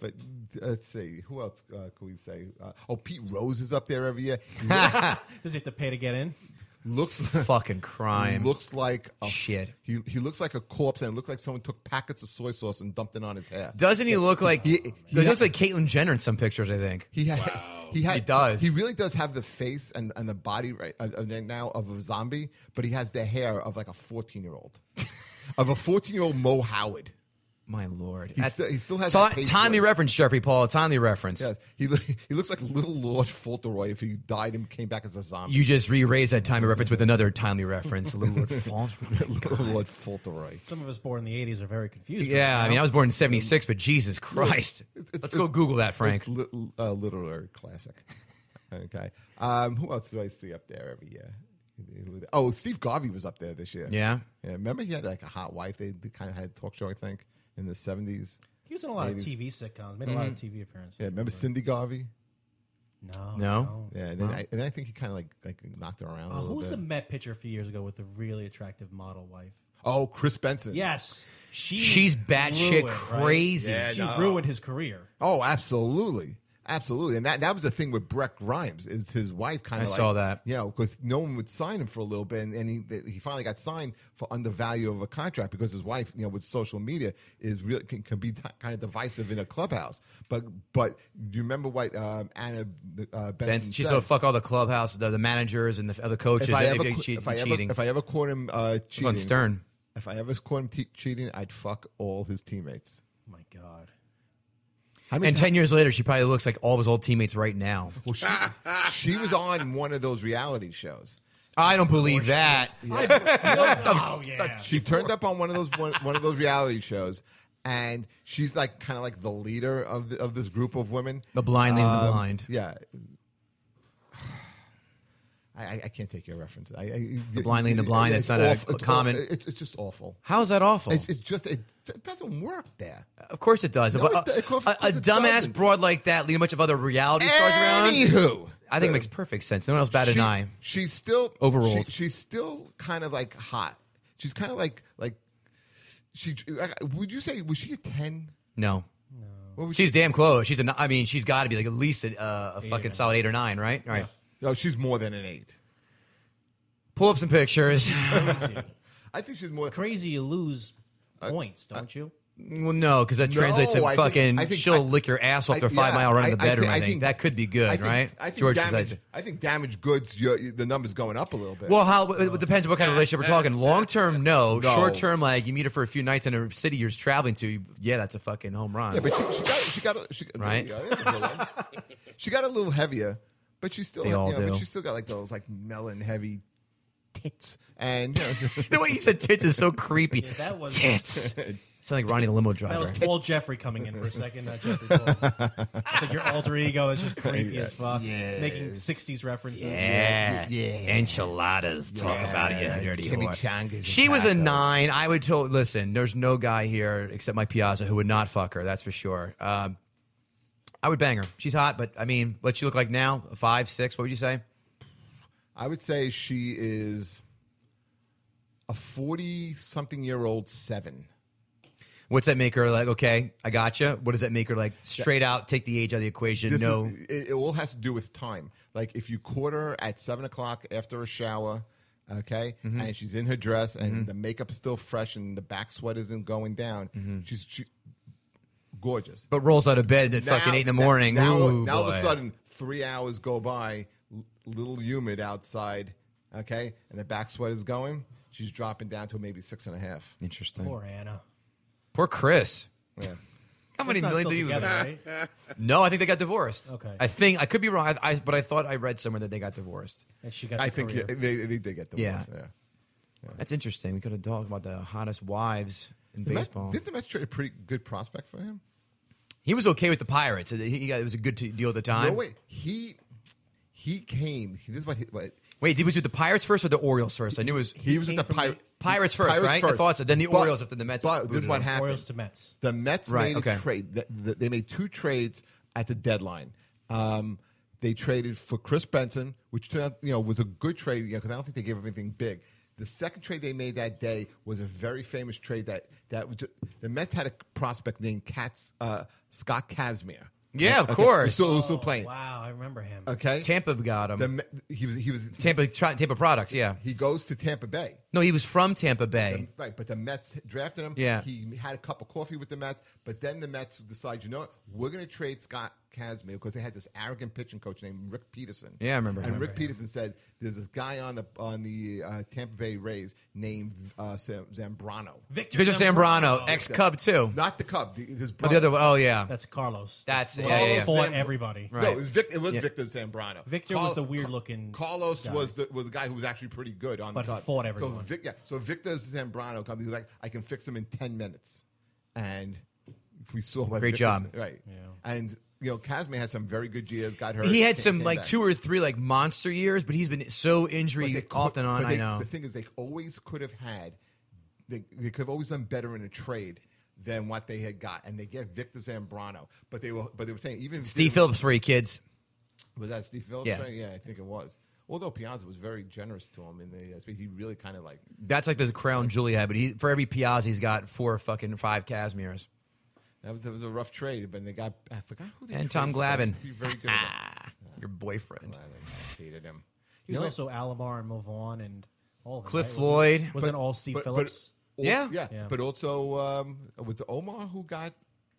but let's see, who else uh, could we say? Uh, oh, Pete Rose is up there every year. He Does he have to pay to get in? looks Fucking crime. Looks like a, Shit. He he looks like a corpse, and it looks like someone took packets of soy sauce and dumped it on his hair. Doesn't he look like? He- He, he looks ha- like Caitlyn Jenner in some pictures. I think. He had, he had, He does. He really does have the face and, and the body right uh, uh, now of a zombie, but he has the hair of like a fourteen year old, of a fourteen year old Mo Howard. My lord. He, That's- still, he still has So, that page timely voice. reference, Jeffrey Paul. Timely reference. Yes, he lo- he looks like little Lord Fauntleroy if he died and came back as a zombie. You just re-raised that timely reference with another timely reference. A little Lord Fauntleroy. little Lord Fauntleroy. Some of us born in the eighties are very confused. Yeah, right I mean, now. I was born in seventy-six, but Jesus Christ. It's- Let's it's- go Google that, Frank. It's li- uh, literary classic. Okay. Um, who else do I see up there every year? Oh, Steve Garvey was up there this year. Yeah. Yeah. Remember he had like a hot wife. They, they kind of had a talk show, I think, in the seventies. He was in a lot eighties. of T V sitcoms. Made a lot of T V appearances. Yeah. Remember Cindy Garvey? No. No? Yeah. And then, I, and then I think he kind of like like knocked her around a Uh, little who was bit. the Met pitcher a few years ago with the really attractive model wife? Oh, Chris Benson. Yes. She She's batshit ruined, right? crazy. Yeah, She no. ruined his career. Oh, absolutely. Absolutely. And that, that was the thing with Brett Grimes. It was his wife kind I of like, saw that. You know, because no one would sign him for a little bit. And, and he he finally got signed for under value of a contract because his wife, you know, with social media is really can, can be t- kind of divisive in a clubhouse. But but do you remember what um, Anna uh, Benson Ben, she said? said, fuck all the clubhouse, the, the managers, and the other coaches. if I if ever, they ca- cheat- if I ever, cheating. if I ever caught him uh, cheating, on Stern. If I ever caught him te- cheating, I'd fuck all his teammates. Oh, my God. How many And ti- ten years later, she probably looks like all of his old teammates right now. Well, she, she was on one of those reality shows. I don't believe that. Oh, yeah. She turned up on one of those one, one of those reality shows, and she's like kind of like the leader of the, of this group of women. The blind leading the Um, blind. Yeah. I, I- I can't take your reference. I, I, The blind leading the blind, it's that's not a awful. It's common- aw- It's, it's just awful. How is that awful? It's, it's just it, it doesn't work there. Of course it does. No, But, it- uh, of a, a course it dumbass doesn't. broad like that leading a bunch of other reality stars around. Anywho, I think so it makes perfect sense. No one else batted she- an eye. She's still Overruled. she- she's still kind of like hot. She's kind of like like she. Would you say was she a ten? No. What was She's she? damn close. She's a. n- I mean, she's got to be like at least a, uh, a fucking nine. solid eight or nine, right? All right. No, she's more than an eight. Pull up some pictures. Crazy. I think she's more. Crazy, you lose points, don't you? Well, no, because that No, translates to I think- fucking. I think- she'll I- lick your ass off I- their five yeah, mile run in the I- I bedroom. I, think- think. I think- that could be good, I think, right? I think George damage. decides- I think damaged goods. Your, the numbers going up a little bit. Well, how it depends what kind of relationship we're talking. Long term, no. No. Short term, like you meet her for a few nights in a city you're traveling to. Yeah, that's a fucking home run. yeah, but she, she got she got a, she, Right? yeah, that's a good one. She got a little heavier, but she still They you all know, but do. she still got like those like melon heavy tits and. You know, The way you said tits is so creepy. Yeah, that was Tits. Sound like Ronnie the limo driver. that was Paul Jeffrey coming in for a second. Not Jeffrey Paul. It's like your alter ego is just creepy as fuck, making sixties references. Yeah. Yeah. Enchiladas. Talk about it, you dirty Jimmy whore. Changas She and was a tacos. nine. I would tell. Listen, there's no guy here except Mike Piazza who would not fuck her. That's for sure. Um, I would bang her. She's hot, but I mean, what she look like now? A five, six? What would you say? I would say she is a forty-something-year-old seven. What's that make her like? Okay, I gotcha. What does that make her like? Straight out, take the age out of the equation. This no, is, it, it all has to do with time. Like if you caught her at seven o'clock after a shower, okay, Mm-hmm. and she's in her dress and the makeup is still fresh and the back sweat isn't going down, Mm-hmm. she's she, gorgeous. but rolls out of bed at fucking eight in the morning. Now, Ooh, now all of boy. a sudden, three hours go by, l- little humid outside, okay, and the back sweat is going. She's dropping down to maybe six and a half. Interesting. Poor Anna. Poor Chris. Yeah. How many Not millions still did he lose? together, right? No, I think they got divorced. Okay. I think I could be wrong, I, I, but I thought I read somewhere that they got divorced. And she got. The I think career. yeah, they, they did get the Yeah. yeah. That's interesting. We could have talked about the hottest wives in The Mets- baseball. Didn't the Mets trade a pretty good prospect for him? He was okay with the Pirates. He he got, it was a good t- deal at the time. No, wait. He he came. This is what he, what, Wait, he was with the Pirates first or the Orioles first? I knew it was he was with came the from Pirates. the- Pirates first, right? I thought so. Then the But- Orioles after the Mets But this booted is what him. happened. Orioles to Mets. The Mets Right, made okay. a trade. Th- th- They made two trades at the deadline. Um, they traded for Chris Benson, which turned out, you know was a good trade because I don't think they gave him anything big. The second trade they made that day was a very famous trade that that was just, the Mets had a prospect named Katz, uh, Scott Kazmir. Yeah, of Okay, course. He's still, he's still playing. Wow, I remember him. Okay, Tampa got him. the, Me- he was he was Tampa Tampa Products, yeah. he goes to Tampa Bay. No, he was from Tampa Bay. The- right, but the Mets drafted him. Yeah. He had a cup of coffee with the Mets, but then the Mets decide, you know what, we're going to trade Scott Kazmir because they had this arrogant pitching coach named Rick Peterson. Yeah, I remember And him. Rick Peterson said, "There's this guy on the on the uh, Tampa Bay Rays named uh, Sam- Zambrano, Victor, Victor Zambrano, ex-Cub too. not the Cub, the, his Oh, brother." the other one. Oh, yeah. That's Carlos. That's The yeah, one yeah, who yeah. fought Zam- everybody. Right. No, it was, Vic, it was Yeah. Victor Zambrano. Victor Carl- was the weird-looking Carlos guy. was the was the guy who was actually pretty good on But the he cut. fought So everyone. Vic, yeah, so Victor Zambrano comes. He's like, I can fix him in ten minutes, and we saw what Great Victor- job. right? Yeah. And you know, Kazmir had some very good years. Got hurt. He had came- some came like back. two or three like monster years, but he's been so But injury they could- off and on. but they- I know. The thing is, they always could have had. They, they could have always done better in a trade than what they had got, and they get Victor Zambrano. But they were, but they were saying even Steve Phillips for you kids. Was that Steve Phillips? Yeah. Right? Yeah, I think it was. Although Piazza was very generous to him in the, uh, he really kind of like. That's like the crown jewel he had, but he for every Piazza he's got four fucking five Casimirs. That was, that was a rough trade, but they got. I forgot who they And traded Tom for, but Glavine. he used to be very good. at Ah, your boyfriend. it. I hated him. He You was know also Alomar and Movon and all of them. Cliff right? Floyd. Wasn't, wasn't all Steve but- but- Phillips? al- Yeah. yeah, Yeah. But also, um, was it Omar who got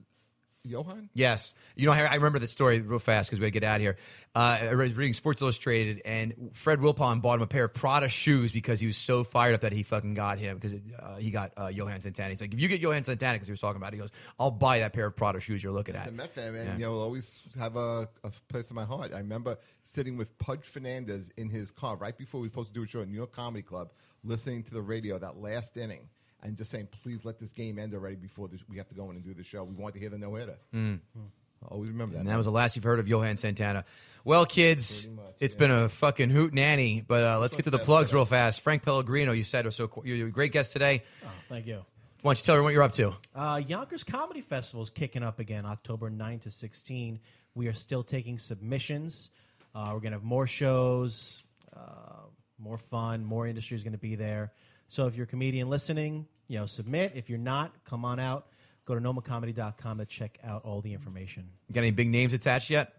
Johan? Yes. You know, I I remember the story real fast because we got to get out of here. Uh, I was reading Sports Illustrated, and Fred Wilpon bought him a pair of Prada shoes because he was so fired up that he fucking got him because uh, he got uh, Johan Santana. He's like, if you get Johan Santana, because he was talking about it, he goes, I'll buy that pair of Prada shoes you're looking As at. a Met fan, man, Yeah. you know, will always have a, a place in my heart. I remember sitting with Pudge Fernandez in his car right before we were supposed to do a show at New York Comedy Club, listening to the radio that last inning, and just saying, "Please let this game end already before this, we have to go in and do the show. We want to hear the no hitter." Mm. I always remember that. And that was the last you've heard of Johan Santana. Well, kids, Pretty much, it's yeah. been a fucking hoot nanny, but uh, let's Let's get to the fast plugs forward. real fast. Frank Pellegrino, you said was so cool. You're a great guest today. Oh, thank you. Why don't you tell everyone what you're up to? Uh, Yonkers Comedy Festival is kicking up again, October ninth to sixteenth. We are still taking submissions. Uh, we're going to have more shows, uh, more fun, more industry is going to be there. So if you're a comedian listening, you know, submit. If you're not, come on out. Go to noma comedy dot com to check out all the information. Got any big names attached yet?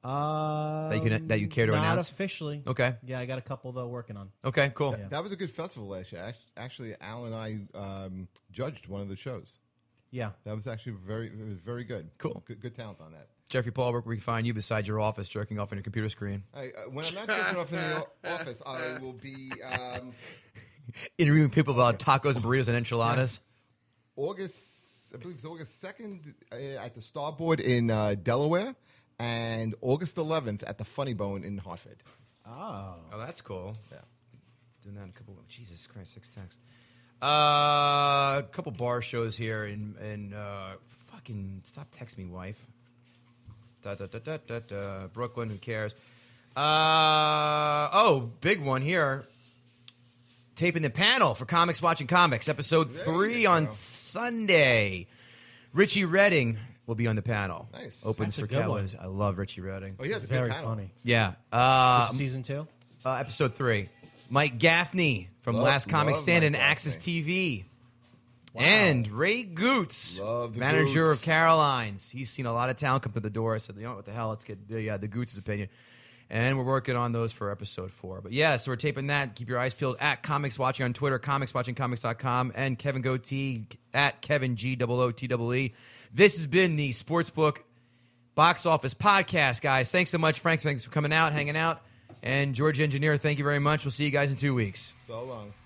Um, That you can- that you care to not announce? officially. Okay. Yeah, I got a couple, though, working on. Okay, cool. Yeah. That was a good festival last year. Act- Actually, Al and I um, judged one of the shows. Yeah. That was actually very, it was very good. Cool. Good, good talent on that. Jeffrey Paul, where can we find you besides your office jerking off on your computer screen? I, uh, when I'm not jerking off in the o- office, I will be um, Interviewing people about tacos and burritos and enchiladas. August, I believe it's August second uh, at the Starboard in uh, Delaware, and August eleventh at the Funny Bone in Hartford. Oh. Oh, that's cool. Yeah. Doing that in a couple of, Jesus Christ, six texts. Uh, a couple bar shows here in, in uh, fucking, stop texting me, wife. Da, da, da, da, da, da. Brooklyn, who cares? Uh, oh, big one here. Taping the panel for Comics Watching Comics, episode There three you on go. Sunday. Richie Redding will be on the panel. Nice. Opens That's a for good one. Cowboys. I love Richie Redding. Oh yeah, it's a Very good panel. funny. Yeah. Uh, This is season two? uh, episode three. Mike Gaffney from Love- Last Comic love Stand Mike and Gaffney. Access T V. And Ray Goots, Love the manager Goots. of Caroline's. He's seen a lot of talent come to the door. I said, you know what the hell, let's get the, uh, the Goots' opinion. And we're working on those for episode four. But yeah, so we're taping that. Keep your eyes peeled at Comics Watching on Twitter, comics watching comics dot com, and Kevin Goatee at Kevin G O O T E E. This has been the Sportsbook Box Office Podcast, guys. Thanks so much, Frank. Thanks for coming out, hanging out. And George Engineer, thank you very much. We'll see you guys in two weeks. So long.